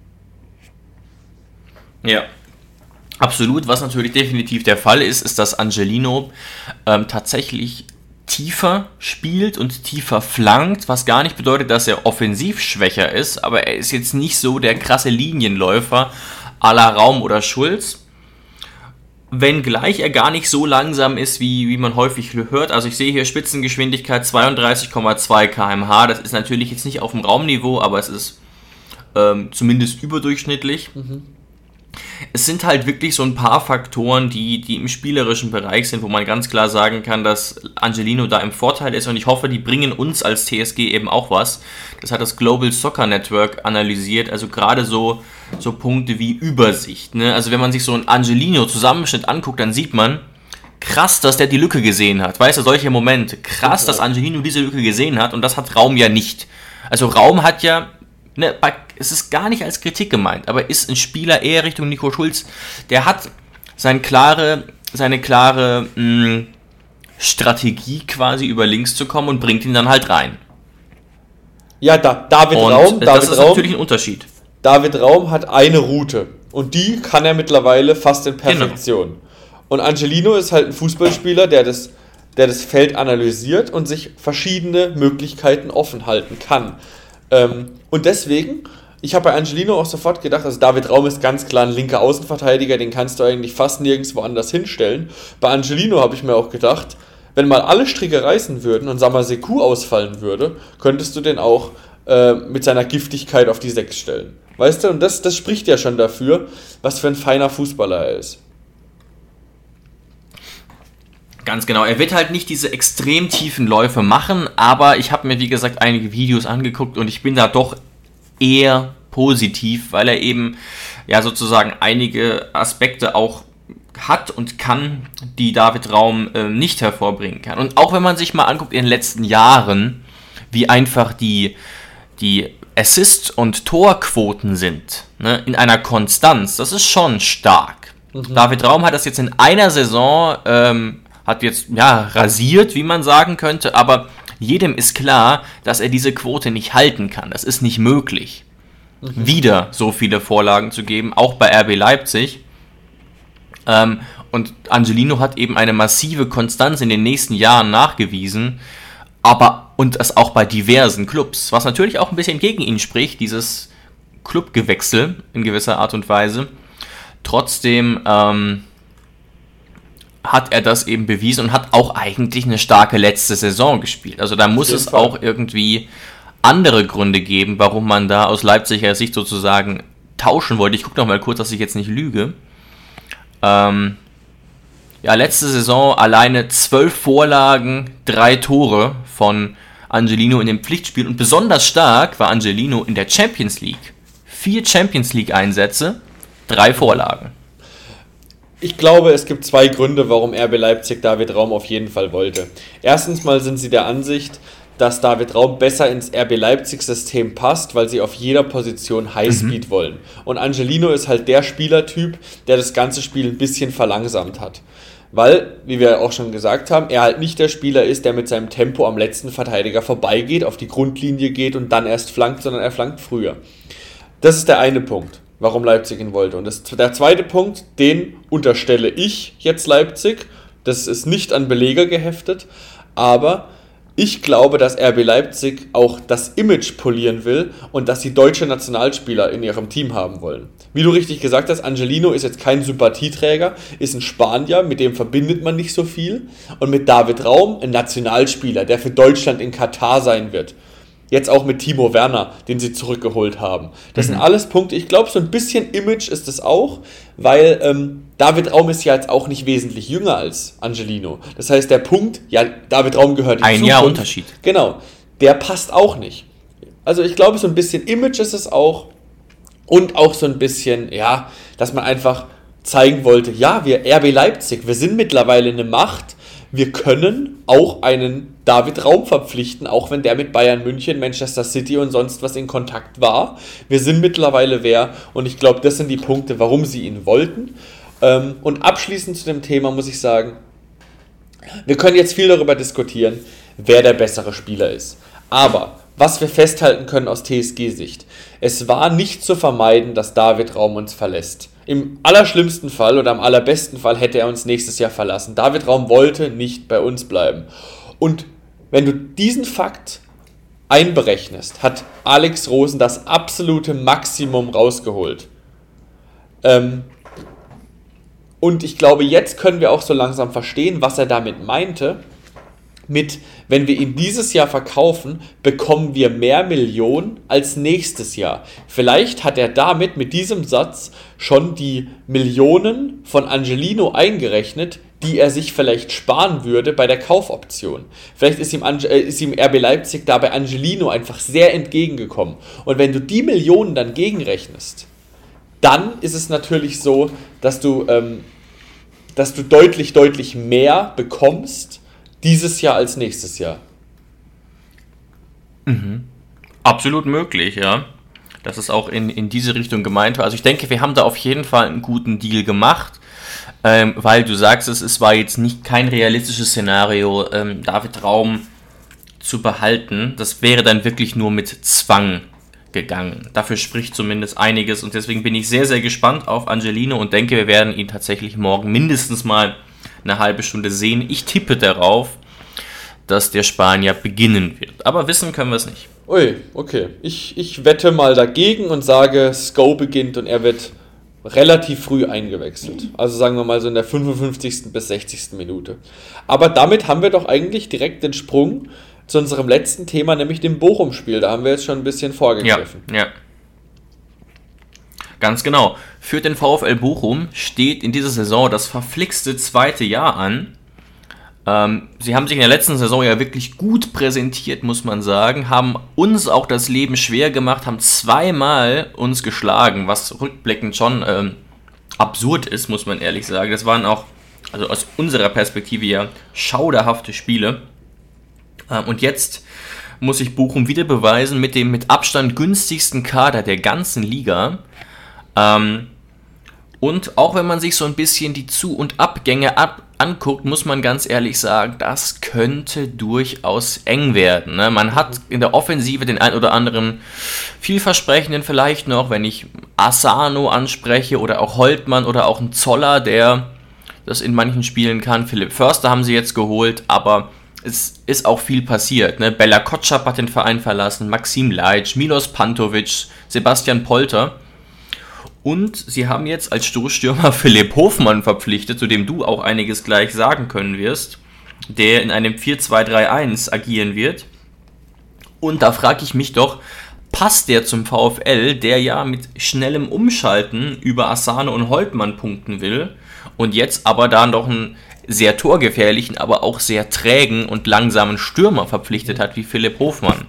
Ja, absolut. Was natürlich definitiv der Fall ist, ist, dass Angelino tatsächlich tiefer spielt und tiefer flankt, was gar nicht bedeutet, dass er offensiv schwächer ist, aber er ist jetzt nicht so der krasse Linienläufer à la Raum oder Schulz. Wenngleich er gar nicht so langsam ist, wie man häufig hört. Also ich sehe hier Spitzengeschwindigkeit 32,2 km/h. Das ist natürlich jetzt nicht auf dem Raumniveau, aber es ist zumindest überdurchschnittlich. Mhm. Es sind halt wirklich so ein paar Faktoren, die im spielerischen Bereich sind, wo man ganz klar sagen kann, dass Angelino da im Vorteil ist und ich hoffe, die bringen uns als TSG eben auch was. Das hat das Global Soccer Network analysiert, also gerade so Punkte wie Übersicht. Ne? Also wenn man sich so einen Angelino-Zusammenschnitt anguckt, dann sieht man, krass, dass der die Lücke gesehen hat. Weißt du, solche Momente. Krass, dass Angelino diese Lücke gesehen hat und das hat Raum ja nicht. Also Raum hat ja, ne, es ist gar nicht als Kritik gemeint, aber ist ein Spieler eher Richtung Nico Schulz, der hat seine klare Strategie quasi über links zu kommen und bringt ihn dann halt rein. Ja, David Raum ist natürlich ein Unterschied. David Raum hat eine Route und die kann er mittlerweile fast in Perfektion. Genau. Und Angelino ist halt ein Fußballspieler, der das Feld analysiert und sich verschiedene Möglichkeiten offen halten kann. Und deswegen, ich habe bei Angelino auch sofort gedacht, also David Raum ist ganz klar ein linker Außenverteidiger, den kannst du eigentlich fast nirgendwo anders hinstellen. Bei Angelino habe ich mir auch gedacht, wenn mal alle Stricke reißen würden und Samaseku ausfallen würde, könntest du den auch mit seiner Giftigkeit auf die 6 stellen. Weißt du, und das spricht ja schon dafür, was für ein feiner Fußballer er ist. Ganz genau, er wird halt nicht diese extrem tiefen Läufe machen, aber ich habe mir, wie gesagt, einige Videos angeguckt und ich bin da doch eher positiv, weil er eben ja sozusagen einige Aspekte auch hat und kann, die David Raum nicht hervorbringen kann. Und auch wenn man sich mal anguckt in den letzten Jahren, wie einfach die Assist- und Torquoten sind, ne, in einer Konstanz, das ist schon stark. David Raum hat das jetzt in einer Saison, hat jetzt rasiert, wie man sagen könnte, aber jedem ist klar, dass er diese Quote nicht halten kann. Das ist nicht möglich, wieder so viele Vorlagen zu geben, auch bei RB Leipzig. Und Angelino hat eben eine massive Konstanz in den nächsten Jahren nachgewiesen, und das auch bei diversen Clubs, was natürlich auch ein bisschen gegen ihn spricht, dieses Clubgewechsel in gewisser Art und Weise. Trotzdem hat er das eben bewiesen und hat auch eigentlich eine starke letzte Saison gespielt. Also da muss es auch irgendwie andere Gründe geben, warum man da aus Leipziger Sicht sozusagen tauschen wollte. Ich gucke noch mal kurz, dass ich jetzt nicht lüge. Letzte Saison alleine 12 Vorlagen, 3 Tore von Angelino in dem Pflichtspiel. Und besonders stark war Angelino in der Champions League. 4 Champions League Einsätze, 3 Vorlagen. Ich glaube, es gibt 2 Gründe, warum RB Leipzig David Raum auf jeden Fall wollte. Erstens mal sind sie der Ansicht, dass David Raum besser ins RB Leipzig-System passt, weil sie auf jeder Position Highspeed wollen. Und Angelino ist halt der Spielertyp, der das ganze Spiel ein bisschen verlangsamt hat. Weil, wie wir auch schon gesagt haben, er halt nicht der Spieler ist, der mit seinem Tempo am letzten Verteidiger vorbeigeht, auf die Grundlinie geht und dann erst flankt, sondern er flankt früher. Das ist der eine Punkt, warum Leipzig ihn wollte. Und der zweite Punkt, den unterstelle ich jetzt Leipzig. Das ist nicht an Beleger geheftet, aber ich glaube, dass RB Leipzig auch das Image polieren will und dass sie deutsche Nationalspieler in ihrem Team haben wollen. Wie du richtig gesagt hast, Angelino ist jetzt kein Sympathieträger, ist ein Spanier, mit dem verbindet man nicht so viel. Und mit David Raum, ein Nationalspieler, der für Deutschland in Katar sein wird. Jetzt auch mit Timo Werner, den sie zurückgeholt haben. Das sind alles Punkte. Ich glaube, so ein bisschen Image ist es auch, weil David Raum ist ja jetzt auch nicht wesentlich jünger als Angelino. Das heißt, der Punkt, David Raum gehört in die Zukunft. Ein Jahr Unterschied. Genau, der passt auch nicht. Also ich glaube, so ein bisschen Image ist es auch und auch so ein bisschen, dass man einfach zeigen wollte, wir RB Leipzig, wir sind mittlerweile eine Macht, wir können auch einen David Raum verpflichten, auch wenn der mit Bayern München, Manchester City und sonst was in Kontakt war. Wir sind mittlerweile wer und ich glaube, das sind die Punkte, warum sie ihn wollten. Und abschließend zu dem Thema muss ich sagen, wir können jetzt viel darüber diskutieren, wer der bessere Spieler ist. Aber was wir festhalten können aus TSG-Sicht, es war nicht zu vermeiden, dass David Raum uns verlässt. Im allerschlimmsten Fall oder am allerbesten Fall hätte er uns nächstes Jahr verlassen. David Raum wollte nicht bei uns bleiben. Und wenn du diesen Fakt einberechnest, hat Alex Rosen das absolute Maximum rausgeholt. Und ich glaube, jetzt können wir auch so langsam verstehen, was er damit meinte. Wenn wir ihn dieses Jahr verkaufen, bekommen wir mehr Millionen als nächstes Jahr. Vielleicht hat er damit mit diesem Satz schon die Millionen von Angelino eingerechnet, die er sich vielleicht sparen würde bei der Kaufoption. Vielleicht ist ihm RB Leipzig da bei Angelino einfach sehr entgegengekommen. Und wenn du die Millionen dann gegenrechnest, dann ist es natürlich so, dass du deutlich, deutlich mehr bekommst dieses Jahr als nächstes Jahr. Absolut möglich, ja. Das ist auch in diese Richtung gemeint. Also ich denke, wir haben da auf jeden Fall einen guten Deal gemacht, weil du sagst, es war jetzt kein realistisches Szenario, David Raum zu behalten. Das wäre dann wirklich nur mit Zwang gegangen. Dafür spricht zumindest einiges und deswegen bin ich sehr, sehr gespannt auf Angelino und denke, wir werden ihn tatsächlich morgen mindestens mal eine halbe Stunde sehen. Ich tippe darauf, dass der Spanier beginnen wird. Aber wissen können wir es nicht. Ui, okay. Ich wette mal dagegen und sage, Sko beginnt und er wird relativ früh eingewechselt. Also sagen wir mal so in der 55. bis 60. Minute. Aber damit haben wir doch eigentlich direkt den Sprung zu unserem letzten Thema, nämlich dem Bochum-Spiel. Da haben wir jetzt schon ein bisschen vorgegriffen. Ja. Ganz genau. Für den VfL Bochum steht in dieser Saison das verflixte zweite Jahr an. Sie haben sich in der letzten Saison ja wirklich gut präsentiert, muss man sagen, haben uns auch das Leben schwer gemacht, haben zweimal uns geschlagen, was rückblickend schon absurd ist, muss man ehrlich sagen. Das waren auch, also aus unserer Perspektive ja, schauderhafte Spiele. Und jetzt muss sich Bochum wieder beweisen mit dem mit Abstand günstigsten Kader der ganzen Liga. Und auch wenn man sich so ein bisschen die Zu- und Abgänge anguckt, muss man ganz ehrlich sagen, das könnte durchaus eng werden. Ne? Man hat in der Offensive den ein oder anderen vielversprechenden vielleicht noch, wenn ich Asano anspreche oder auch Holtmann oder auch ein Zoller, der das in manchen Spielen kann. Philipp Förster haben sie jetzt geholt, aber es ist auch viel passiert. Ne? Bella Kotschap hat den Verein verlassen, Maxim Leitsch, Milos Pantovic, Sebastian Polter. Und sie haben jetzt als Stoßstürmer Philipp Hofmann verpflichtet, zu dem du auch einiges gleich sagen können wirst, der in einem 4-2-3-1 agieren wird. Und da frage ich mich doch, passt der zum VfL, der ja mit schnellem Umschalten über Asano und Holtmann punkten will und jetzt aber da noch einen sehr torgefährlichen, aber auch sehr trägen und langsamen Stürmer verpflichtet hat wie Philipp Hofmann?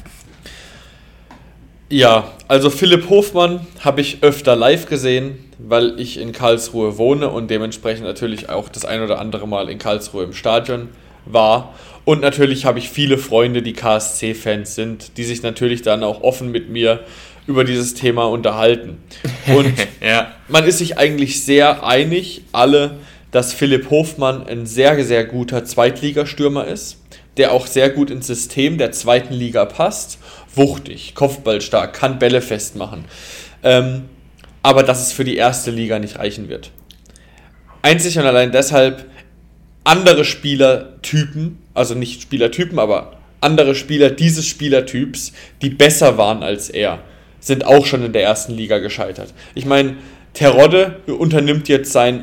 Ja, also Philipp Hofmann habe ich öfter live gesehen, weil ich in Karlsruhe wohne und dementsprechend natürlich auch das ein oder andere Mal in Karlsruhe im Stadion war. Und natürlich habe ich viele Freunde, die KSC-Fans sind, die sich natürlich dann auch offen mit mir über dieses Thema unterhalten. Und ja. Man ist sich eigentlich sehr einig, alle, dass Philipp Hofmann ein sehr, sehr guter Zweitligastürmer ist, der auch sehr gut ins System der zweiten Liga passt. Wuchtig, kopfballstark, kann Bälle festmachen. Aber dass es für die erste Liga nicht reichen wird. Einzig und allein deshalb, andere Spielertypen, also nicht Spielertypen, aber andere Spieler dieses Spielertyps, die besser waren als er, sind auch schon in der ersten Liga gescheitert. Ich meine, Terodde unternimmt jetzt seinen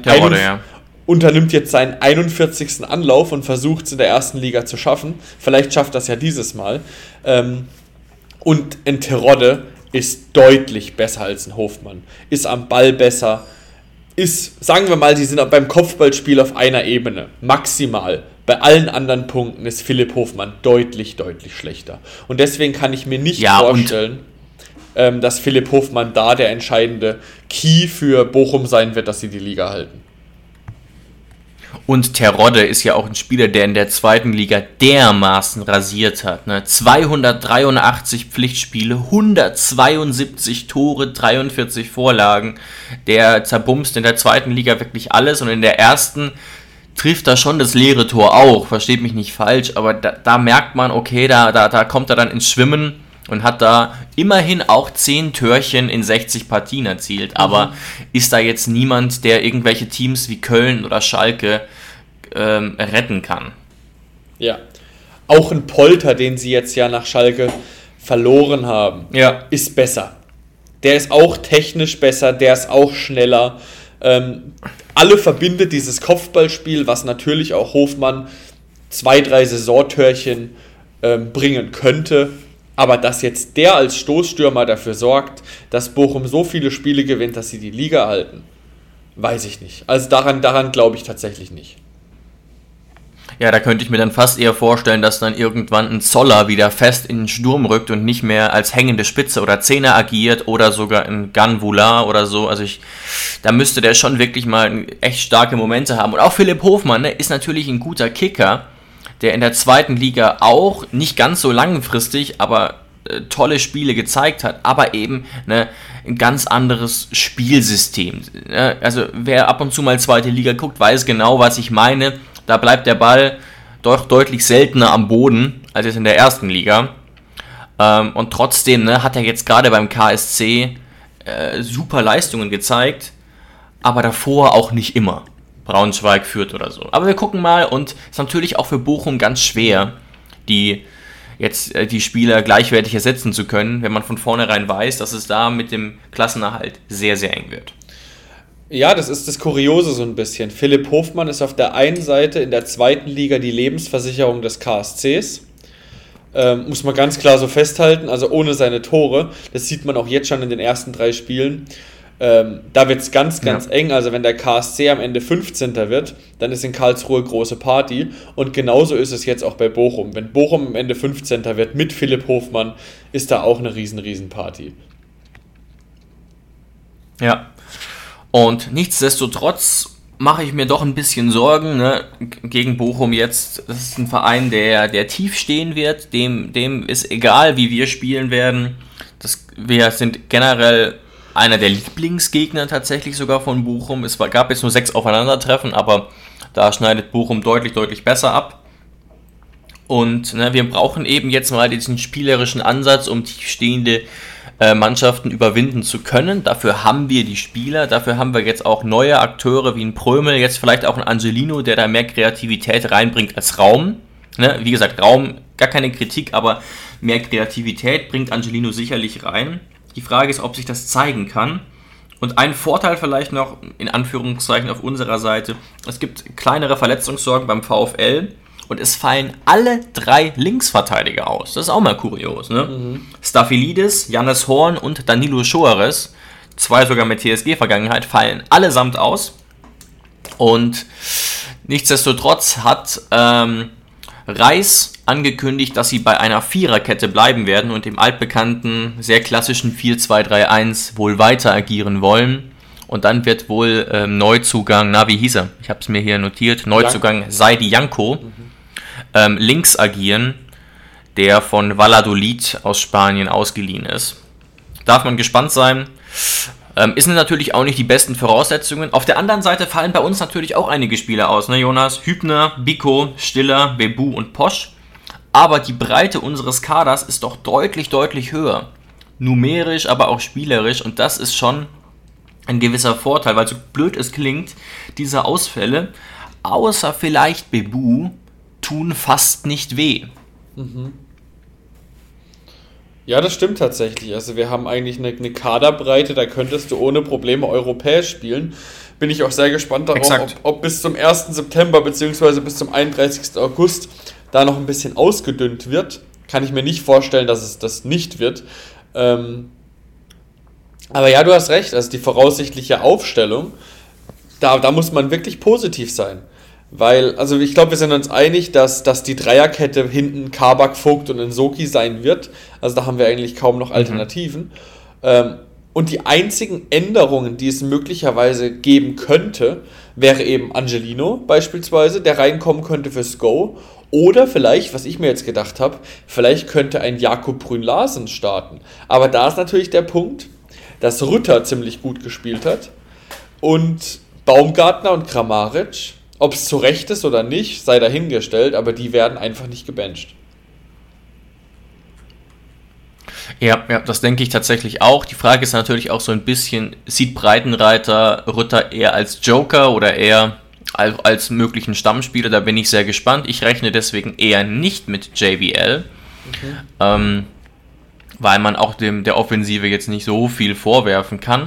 41. Anlauf und versucht es in der ersten Liga zu schaffen. Vielleicht schafft das ja dieses Mal. Und ein Terodde ist deutlich besser als ein Hofmann. Ist am Ball besser. Sagen wir mal, die sind beim Kopfballspiel auf einer Ebene. Maximal. Bei allen anderen Punkten ist Philipp Hofmann deutlich, deutlich schlechter. Und deswegen kann ich mir nicht vorstellen, dass Philipp Hofmann da der entscheidende Key für Bochum sein wird, dass sie die Liga halten. Und Terodde ist ja auch ein Spieler, der in der zweiten Liga dermaßen rasiert hat. Ne? 283 Pflichtspiele, 172 Tore, 43 Vorlagen. Der zerbumst in der zweiten Liga wirklich alles und in der ersten trifft er schon das leere Tor auch. Versteht mich nicht falsch, aber da merkt man, okay, da kommt er dann ins Schwimmen und hat da immerhin auch 10 Törchen in 60 Partien erzielt. Aber ist da jetzt niemand, der irgendwelche Teams wie Köln oder Schalke retten kann? Ja. Auch ein Polter, den sie jetzt ja nach Schalke verloren haben, ist besser. Der ist auch technisch besser, der ist auch schneller. Alle verbindet dieses Kopfballspiel, was natürlich auch Hofmann 2-3 Saisontörchen bringen könnte. Aber dass jetzt der als Stoßstürmer dafür sorgt, dass Bochum so viele Spiele gewinnt, dass sie die Liga halten, weiß ich nicht. Also daran glaube ich tatsächlich nicht. Ja, da könnte ich mir dann fast eher vorstellen, dass dann irgendwann ein Zoller wieder fest in den Sturm rückt und nicht mehr als hängende Spitze oder Zehner agiert oder sogar ein Ganvula oder so. Also da müsste der schon wirklich mal echt starke Momente haben. Und auch Philipp Hofmann, ne, ist natürlich ein guter Kicker, der in der zweiten Liga auch nicht ganz so langfristig, aber tolle Spiele gezeigt hat, aber eben ein ganz anderes Spielsystem. Also wer ab und zu mal zweite Liga guckt, weiß genau, was ich meine. Da bleibt der Ball doch deutlich seltener am Boden als jetzt in der ersten Liga. Und trotzdem hat er jetzt gerade beim KSC super Leistungen gezeigt, aber davor auch nicht immer. Braunschweig, Fürth oder so. Aber wir gucken mal, und es ist natürlich auch für Bochum ganz schwer, die Spieler gleichwertig ersetzen zu können, wenn man von vornherein weiß, dass es da mit dem Klassenerhalt sehr, sehr eng wird. Ja, das ist das Kuriose so ein bisschen. Philipp Hofmann ist auf der einen Seite in der zweiten Liga die Lebensversicherung des KSCs. Muss man ganz klar so festhalten, also ohne seine Tore. Das sieht man auch jetzt schon in den ersten 3 Spielen. Da wird es ganz eng. Also wenn der KSC am Ende 15. wird, dann ist in Karlsruhe große Party. Und genauso ist es jetzt auch bei Bochum. Wenn Bochum am Ende 15. wird mit Philipp Hofmann, ist da auch eine riesen Party. Ja, und nichtsdestotrotz mache ich mir doch ein bisschen Sorgen, gegen Bochum jetzt. Das ist ein Verein, der tief stehen wird. Dem ist egal, wie wir spielen werden. Wir sind generell einer der Lieblingsgegner tatsächlich sogar von Bochum. Es gab jetzt nur 6 Aufeinandertreffen, aber da schneidet Bochum deutlich besser ab. Und wir brauchen eben jetzt mal diesen spielerischen Ansatz, um tiefstehende Mannschaften überwinden zu können. Dafür haben wir die Spieler, dafür haben wir jetzt auch neue Akteure wie ein Prömel, jetzt vielleicht auch ein Angelino, der da mehr Kreativität reinbringt als Raum. Wie gesagt, Raum, gar keine Kritik, aber mehr Kreativität bringt Angelino sicherlich rein. Die Frage ist, ob sich das zeigen kann. Und ein Vorteil vielleicht noch, in Anführungszeichen auf unserer Seite, es gibt kleinere Verletzungssorgen beim VfL und es fallen alle 3 Linksverteidiger aus. Das ist auch mal kurios. Staphylides, Jannis Horn und Danilo Schoares, 2 sogar mit TSG-Vergangenheit, fallen allesamt aus. Und nichtsdestotrotz hat Reis angekündigt, dass sie bei einer Viererkette bleiben werden und im altbekannten, sehr klassischen 4-2-3-1 wohl weiter agieren wollen. Und dann wird wohl Neuzugang, wie hieß er? Ich habe es mir hier notiert. Neuzugang Saidi Janko links agieren, der von Valladolid aus Spanien ausgeliehen ist. Darf man gespannt sein. Ist natürlich auch nicht die besten Voraussetzungen. Auf der anderen Seite fallen bei uns natürlich auch einige Spieler aus, Jonas? Hübner, Biko, Stiller, Bebu und Posch. Aber die Breite unseres Kaders ist doch deutlich höher. Numerisch, aber auch spielerisch. Und das ist schon ein gewisser Vorteil, weil so blöd es klingt, diese Ausfälle, außer vielleicht Bebu, tun fast nicht weh. Ja, das stimmt tatsächlich. Also wir haben eigentlich eine Kaderbreite, da könntest du ohne Probleme europäisch spielen. Bin ich auch sehr gespannt darauf, ob bis zum 1. September bzw. bis zum 31. August da noch ein bisschen ausgedünnt wird. Kann ich mir nicht vorstellen, dass es das nicht wird. Aber ja, du hast recht, also die voraussichtliche Aufstellung, da muss man wirklich positiv sein. Weil, also ich glaube, wir sind uns einig, dass die Dreierkette hinten Kabak, Vogt und Nsoki sein wird. Also da haben wir eigentlich kaum noch Alternativen. Und die einzigen Änderungen, die es möglicherweise geben könnte, wäre eben Angelino beispielsweise, der reinkommen könnte fürs Go. Oder vielleicht, was ich mir jetzt gedacht habe, vielleicht könnte ein Jakob Brünn-Larsen starten. Aber da ist natürlich der Punkt, dass Rütter ziemlich gut gespielt hat und Baumgartner und Kramaric. Ob es zu Recht ist oder nicht, sei dahingestellt, aber die werden einfach nicht gebencht. Ja, das denke ich tatsächlich auch. Die Frage ist natürlich auch so ein bisschen, sieht Breitenreiter Rütter eher als Joker oder eher als möglichen Stammspieler? Da bin ich sehr gespannt. Ich rechne deswegen eher nicht mit JBL, weil man auch der Offensive jetzt nicht so viel vorwerfen kann.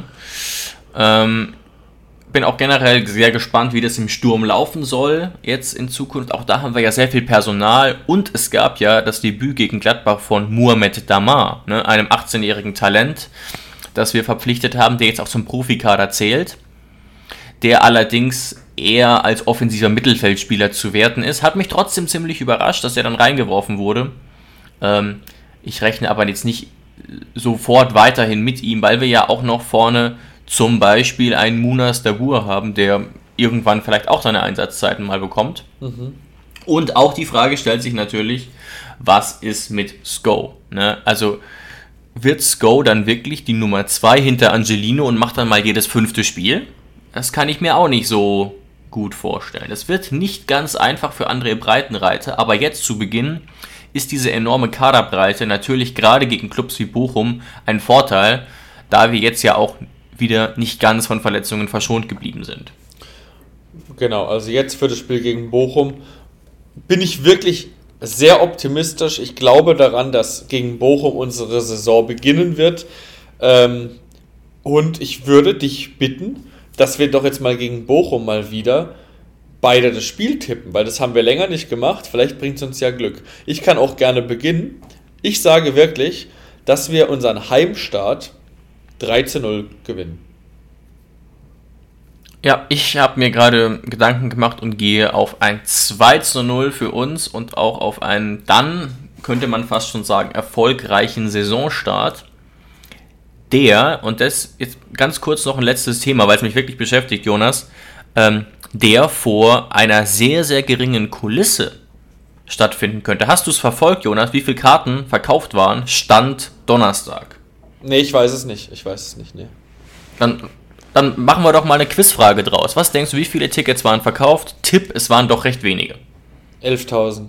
Bin auch generell sehr gespannt, wie das im Sturm laufen soll jetzt in Zukunft. Auch da haben wir ja sehr viel Personal und es gab ja das Debüt gegen Gladbach von Mohamed Damar, einem 18-jährigen Talent, das wir verpflichtet haben, der jetzt auch zum Profikader zählt, der allerdings eher als offensiver Mittelfeldspieler zu werten ist. Hat mich trotzdem ziemlich überrascht, dass er dann reingeworfen wurde. Ich rechne aber jetzt nicht sofort weiterhin mit ihm, weil wir ja auch noch vorne zum Beispiel einen Munas Dabour haben, der irgendwann vielleicht auch seine Einsatzzeiten mal bekommt. Und auch die Frage stellt sich natürlich, was ist mit Sko? Also wird Sko dann wirklich die Nummer 2 hinter Angelino und macht dann mal jedes 5. Spiel? Das kann ich mir auch nicht so gut vorstellen. Das wird nicht ganz einfach für André Breitenreiter, aber jetzt zu Beginn ist diese enorme Kaderbreite natürlich gerade gegen Clubs wie Bochum ein Vorteil, da wir jetzt ja auch wieder nicht ganz von Verletzungen verschont geblieben sind. Genau, also jetzt für das Spiel gegen Bochum bin ich wirklich sehr optimistisch. Ich glaube daran, dass gegen Bochum unsere Saison beginnen wird. Und ich würde dich bitten, dass wir doch jetzt mal gegen Bochum mal wieder beide das Spiel tippen, weil das haben wir länger nicht gemacht. Vielleicht bringt es uns ja Glück. Ich kann auch gerne beginnen. Ich sage wirklich, dass wir unseren Heimstart 3-0 gewinnen. Ja, ich habe mir gerade Gedanken gemacht und gehe auf ein 2-0 für uns und auch auf einen dann, könnte man fast schon sagen, erfolgreichen Saisonstart. Und das jetzt ganz kurz noch ein letztes Thema, weil es mich wirklich beschäftigt, Jonas, der vor einer sehr, sehr geringen Kulisse stattfinden könnte. Hast du es verfolgt, Jonas, wie viele Karten verkauft waren, Stand Donnerstag? Nee, ich weiß es nicht. Nee. Dann machen wir doch mal eine Quizfrage draus. Was denkst du, wie viele Tickets waren verkauft? Tipp, es waren doch recht wenige. 11.000.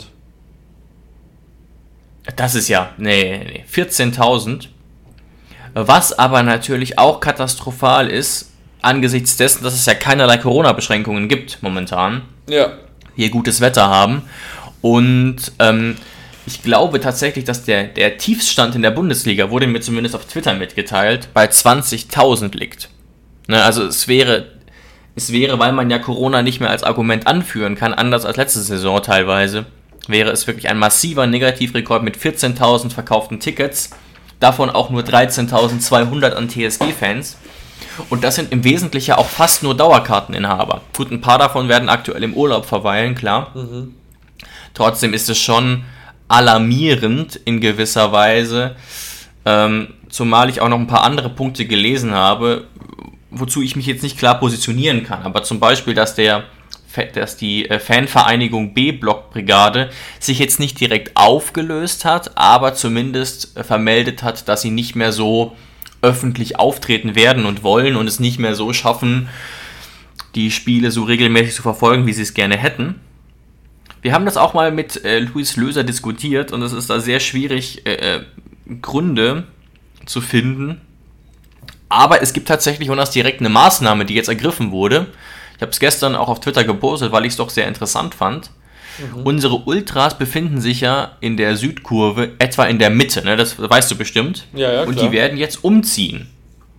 Das ist ja, nee, 14.000. Was aber natürlich auch katastrophal ist, angesichts dessen, dass es ja keinerlei Corona-Beschränkungen gibt momentan. Ja. Wir gutes Wetter haben. Und ich glaube tatsächlich, dass der Tiefstand in der Bundesliga, wurde mir zumindest auf Twitter mitgeteilt, bei 20.000 liegt. Ne, also es wäre, weil man ja Corona nicht mehr als Argument anführen kann, anders als letzte Saison teilweise, wäre es wirklich ein massiver Negativrekord mit 14.000 verkauften Tickets, davon auch nur 13.200 an TSG-Fans. Und das sind im Wesentlichen ja auch fast nur Dauerkarteninhaber. Gut, ein paar davon werden aktuell im Urlaub verweilen, klar. Mhm. Trotzdem ist es schon alarmierend in gewisser Weise, zumal ich auch noch ein paar andere Punkte gelesen habe, wozu ich mich jetzt nicht klar positionieren kann. Aber zum Beispiel, dass die Fanvereinigung B-Block-Brigade sich jetzt nicht direkt aufgelöst hat, aber zumindest vermeldet hat, dass sie nicht mehr so öffentlich auftreten werden und wollen und es nicht mehr so schaffen, die Spiele so regelmäßig zu verfolgen, wie sie es gerne hätten. Wir haben das auch mal mit Luis Löser diskutiert und es ist da sehr schwierig, Gründe zu finden. Aber es gibt tatsächlich, Jonas, direkt eine Maßnahme, die jetzt ergriffen wurde. Ich habe es gestern auch auf Twitter gepostet, weil ich es doch sehr interessant fand. Mhm. Unsere Ultras befinden sich ja in der Südkurve, etwa in der Mitte, ne? Das weißt du bestimmt. Ja, klar. Und die werden jetzt umziehen.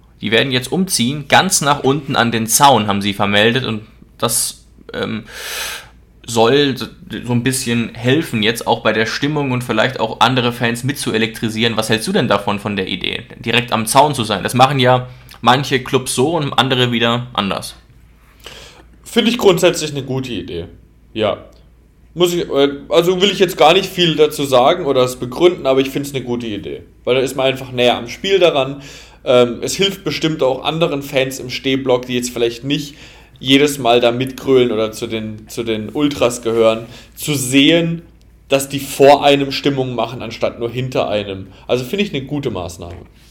Ganz nach unten an den Zaun, haben sie vermeldet. Und das soll so ein bisschen helfen, jetzt auch bei der Stimmung und vielleicht auch andere Fans mit zu elektrisieren. Was hältst du denn davon, von der Idee, direkt am Zaun zu sein? Das machen ja manche Clubs so und andere wieder anders. Finde ich grundsätzlich eine gute Idee. Ja. Will ich jetzt gar nicht viel dazu sagen oder es begründen, aber ich finde es eine gute Idee. Weil da ist man einfach näher am Spiel daran. Es hilft bestimmt auch anderen Fans im Stehblock, die jetzt vielleicht nicht jedes Mal da mitgrölen oder zu den Ultras gehören, zu sehen, dass die vor einem Stimmung machen, anstatt nur hinter einem. Also finde ich eine gute Maßnahme.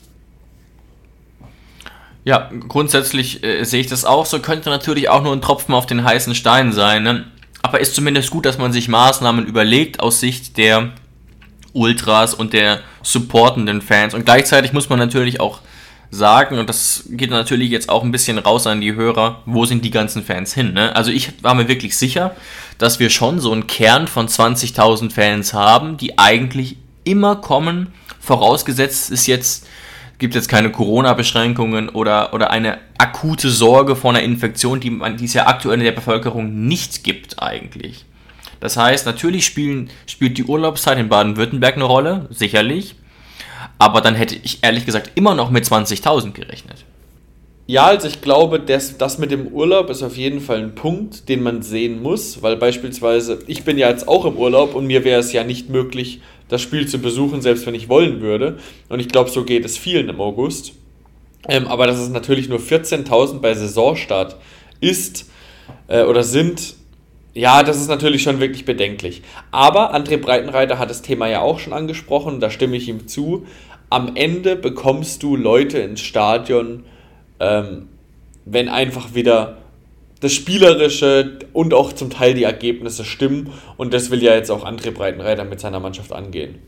Ja, grundsätzlich sehe ich das auch so. Könnte natürlich auch nur ein Tropfen auf den heißen Stein sein, ne? Aber ist zumindest gut, dass man sich Maßnahmen überlegt aus Sicht der Ultras und der supportenden Fans. Und gleichzeitig muss man natürlich auch sagen, und das geht natürlich jetzt auch ein bisschen raus an die Hörer, wo sind die ganzen Fans hin, ne? Also ich war mir wirklich sicher, dass wir schon so einen Kern von 20.000 Fans haben, die eigentlich immer kommen, vorausgesetzt gibt jetzt keine Corona-Beschränkungen oder eine akute Sorge vor einer Infektion, die es ja aktuell in der Bevölkerung nicht gibt eigentlich. Das heißt, natürlich spielt die Urlaubszeit in Baden-Württemberg eine Rolle, sicherlich. Aber dann hätte ich ehrlich gesagt immer noch mit 20.000 gerechnet. Ja, also ich glaube, das mit dem Urlaub ist auf jeden Fall ein Punkt, den man sehen muss, weil beispielsweise, ich bin ja jetzt auch im Urlaub und mir wäre es ja nicht möglich, das Spiel zu besuchen, selbst wenn ich wollen würde. Und ich glaube, so geht es vielen im August. Aber dass es natürlich nur 14.000 bei Saisonstart ist oder sind, ja, das ist natürlich schon wirklich bedenklich. Aber André Breitenreiter hat das Thema ja auch schon angesprochen, da stimme ich ihm zu. Am Ende bekommst du Leute ins Stadion, wenn einfach wieder das Spielerische und auch zum Teil die Ergebnisse stimmen. Und das will ja jetzt auch André Breitenreiter mit seiner Mannschaft angehen.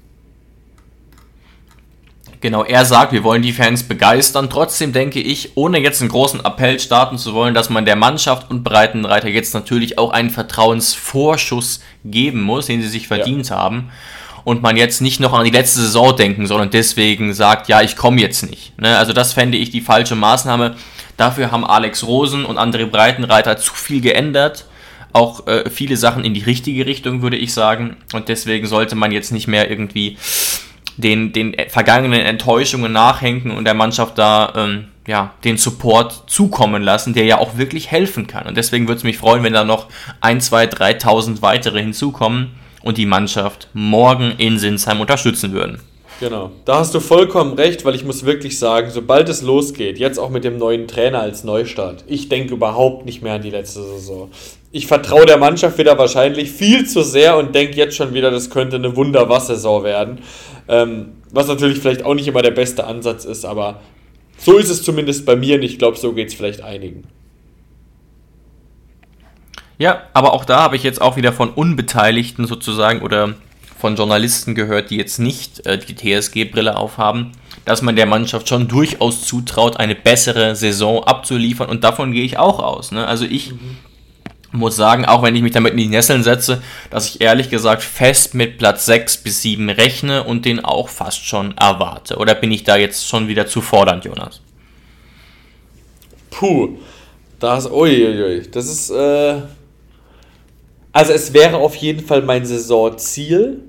Genau, er sagt, wir wollen die Fans begeistern. Trotzdem denke ich, ohne jetzt einen großen Appell starten zu wollen, dass man der Mannschaft und Breitenreiter jetzt natürlich auch einen Vertrauensvorschuss geben muss, den sie sich verdient haben. Und man jetzt nicht noch an die letzte Saison denken soll und deswegen sagt, ja, ich komme jetzt nicht. Ne? Also das fände ich die falsche Maßnahme. Dafür haben Alex Rosen und André Breitenreiter zu viel geändert. Auch viele Sachen in die richtige Richtung, würde ich sagen. Und deswegen sollte man jetzt nicht mehr irgendwie den vergangenen Enttäuschungen nachhängen und der Mannschaft da den Support zukommen lassen, der ja auch wirklich helfen kann. Und deswegen würde es mich freuen, wenn da noch 1, 2, 3.000 weitere hinzukommen und die Mannschaft morgen in Sinsheim unterstützen würden. Genau, da hast du vollkommen recht, weil ich muss wirklich sagen, sobald es losgeht, jetzt auch mit dem neuen Trainer als Neustart, ich denke überhaupt nicht mehr an die letzte Saison. Ich vertraue der Mannschaft wieder wahrscheinlich viel zu sehr und denke jetzt schon wieder, das könnte eine Wunderwas-Saison werden. Was natürlich vielleicht auch nicht immer der beste Ansatz ist, aber so ist es zumindest bei mir und ich glaube, so geht es vielleicht einigen. Ja, aber auch da habe ich jetzt auch wieder von Unbeteiligten sozusagen oder von Journalisten gehört, die jetzt nicht die TSG-Brille aufhaben, dass man der Mannschaft schon durchaus zutraut, eine bessere Saison abzuliefern und davon gehe ich auch aus. Ne? Also ich muss sagen, auch wenn ich mich damit in die Nesseln setze, dass ich ehrlich gesagt fest mit Platz 6 bis 7 rechne und den auch fast schon erwarte. Oder bin ich da jetzt schon wieder zu fordernd, Jonas? Das ist, also es wäre auf jeden Fall mein Saisonziel,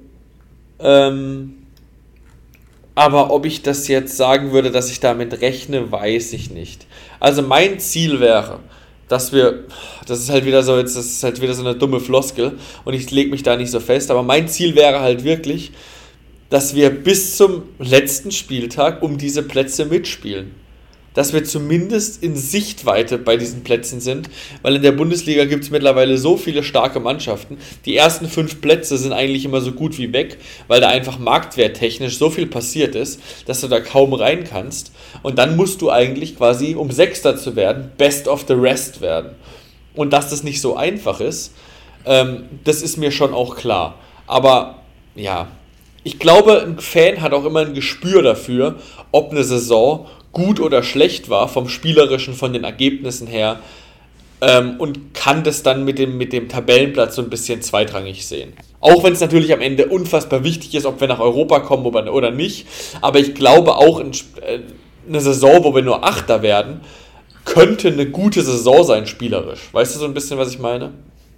aber ob ich das jetzt sagen würde, dass ich damit rechne, weiß ich nicht. Also mein Ziel wäre, das ist halt wieder so eine dumme Floskel und ich lege mich da nicht so fest, aber mein Ziel wäre halt wirklich, dass wir bis zum letzten Spieltag um diese Plätze mitspielen. Dass wir zumindest in Sichtweite bei diesen Plätzen sind, weil in der Bundesliga gibt es mittlerweile so viele starke Mannschaften. Die ersten 5 Plätze sind eigentlich immer so gut wie weg, weil da einfach marktwerttechnisch so viel passiert ist, dass du da kaum rein kannst. Und dann musst du eigentlich quasi, um Sechster zu werden, Best of the Rest werden. Und dass das nicht so einfach ist, das ist mir schon auch klar. Aber ja, ich glaube, ein Fan hat auch immer ein Gespür dafür, ob eine Saison gut oder schlecht war, vom Spielerischen, von den Ergebnissen her, und kann das dann mit dem Tabellenplatz so ein bisschen zweitrangig sehen. Auch wenn es natürlich am Ende unfassbar wichtig ist, ob wir nach Europa kommen oder nicht, aber ich glaube auch, eine Saison, wo wir nur Achter werden, könnte eine gute Saison sein, spielerisch. Weißt du so ein bisschen, was ich meine?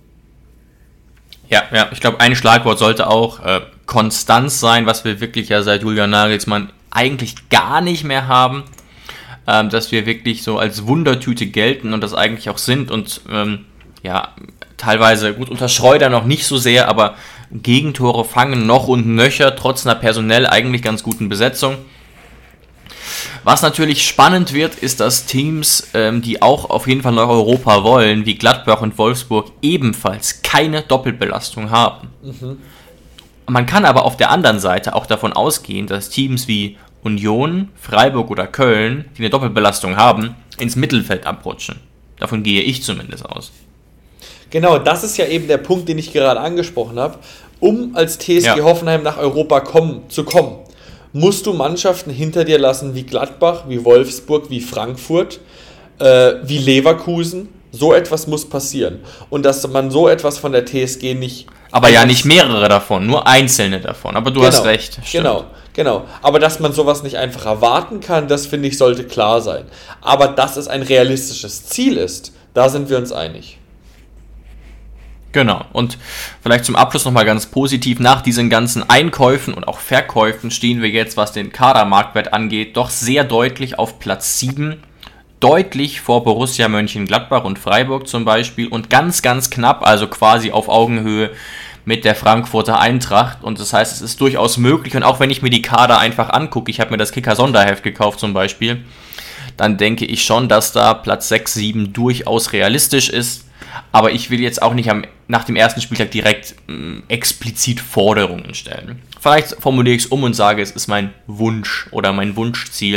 Ja, ich glaube, ein Schlagwort sollte auch Konstanz sein, was wir wirklich ja seit Julian Nagelsmann eigentlich gar nicht mehr haben. Dass wir wirklich so als Wundertüte gelten und das eigentlich auch sind und teilweise gut unter Schreuder noch nicht so sehr, aber Gegentore fangen noch und nöcher, trotz einer personell eigentlich ganz guten Besetzung. Was natürlich spannend wird, ist, dass Teams, die auch auf jeden Fall nach Europa wollen, wie Gladbach und Wolfsburg, ebenfalls keine Doppelbelastung haben. Man kann aber auf der anderen Seite auch davon ausgehen, dass Teams wie Union, Freiburg oder Köln, die eine Doppelbelastung haben, ins Mittelfeld abrutschen. Davon gehe ich zumindest aus. Genau, das ist ja eben der Punkt, den ich gerade angesprochen habe. Um als TSG Hoffenheim nach Europa zu kommen, musst du Mannschaften hinter dir lassen wie Gladbach, wie Wolfsburg, wie Frankfurt, wie Leverkusen. So etwas muss passieren. Und dass man so etwas von der TSG nicht... Aber ja nicht mehrere davon, nur einzelne davon. Aber du hast recht. Stimmt. Genau. Aber dass man sowas nicht einfach erwarten kann, das finde ich, sollte klar sein. Aber dass es ein realistisches Ziel ist, da sind wir uns einig. Genau. Und vielleicht zum Abschluss nochmal ganz positiv. Nach diesen ganzen Einkäufen und auch Verkäufen stehen wir jetzt, was den Kadermarktwert angeht, doch sehr deutlich auf Platz 7. Deutlich vor Borussia Mönchengladbach und Freiburg zum Beispiel und ganz, ganz knapp, also quasi auf Augenhöhe mit der Frankfurter Eintracht. Und das heißt, es ist durchaus möglich. Und auch wenn ich mir die Kader einfach angucke, ich habe mir das Kicker-Sonderheft gekauft zum Beispiel, dann denke ich schon, dass da Platz 6, 7 durchaus realistisch ist. Aber ich will jetzt auch nicht nach dem ersten Spieltag direkt explizit Forderungen stellen. Vielleicht formuliere ich es um und sage, es ist mein Wunsch oder mein Wunschziel,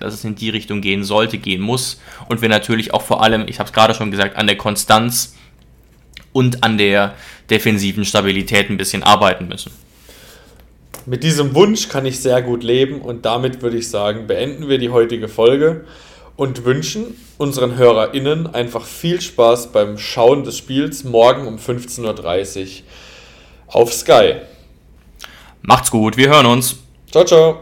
dass es in die Richtung gehen sollte, gehen muss und wir natürlich auch vor allem, ich habe es gerade schon gesagt, an der Konstanz und an der defensiven Stabilität ein bisschen arbeiten müssen. Mit diesem Wunsch kann ich sehr gut leben und damit würde ich sagen, beenden wir die heutige Folge und wünschen unseren HörerInnen einfach viel Spaß beim Schauen des Spiels morgen um 15.30 Uhr auf Sky. Macht's gut, wir hören uns. Ciao, ciao.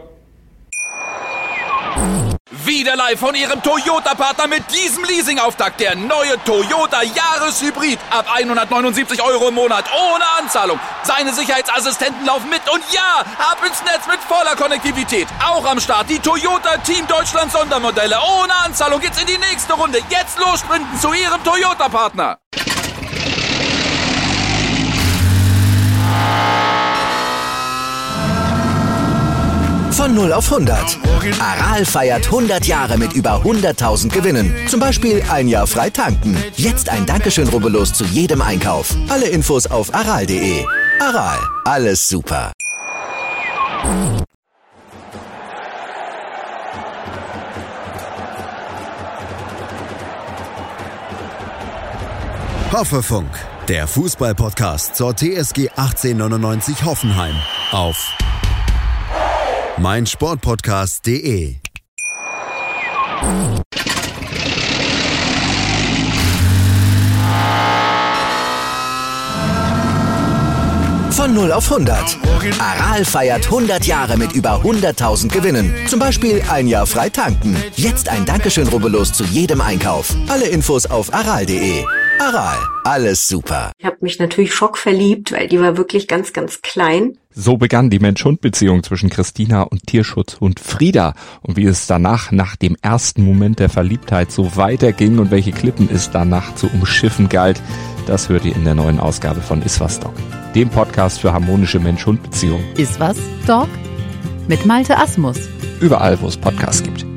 Wieder live von Ihrem Toyota-Partner mit diesem Leasing-Auftakt. Der neue Toyota Jahreshybrid. Ab 179 € im Monat. Ohne Anzahlung. Seine Sicherheitsassistenten laufen mit. Und ja, ab ins Netz mit voller Konnektivität. Auch am Start die Toyota Team Deutschland Sondermodelle. Ohne Anzahlung geht's in die nächste Runde. Jetzt los sprinten zu Ihrem Toyota-Partner. Von 0 auf 100. Aral feiert 100 Jahre mit über 100.000 Gewinnen. Zum Beispiel ein Jahr frei tanken. Jetzt ein Dankeschön, rubbellos zu jedem Einkauf. Alle Infos auf aral.de. Aral, alles super. Hoffefunk, der Fußball-Podcast zur TSG 1899 Hoffenheim auf meinsportpodcast.de. Von 0 auf 100. Aral feiert 100 Jahre mit über 100.000 Gewinnen. Zum Beispiel ein Jahr frei tanken. Jetzt ein Dankeschön, rubbellos zu jedem Einkauf. Alle Infos auf aral.de. Aral, alles super. Ich habe mich natürlich schockverliebt, weil die war wirklich ganz, ganz klein. So begann die Mensch-Hund-Beziehung zwischen Christina und Tierschutzhund Frieda. Und wie es danach, nach dem ersten Moment der Verliebtheit, so weiterging und welche Klippen es danach zu umschiffen galt, das hört ihr in der neuen Ausgabe von Iswas Dog, dem Podcast für harmonische Mensch-Hund-Beziehungen. Iswas Dog mit Malte Asmus. Überall, wo es Podcasts gibt.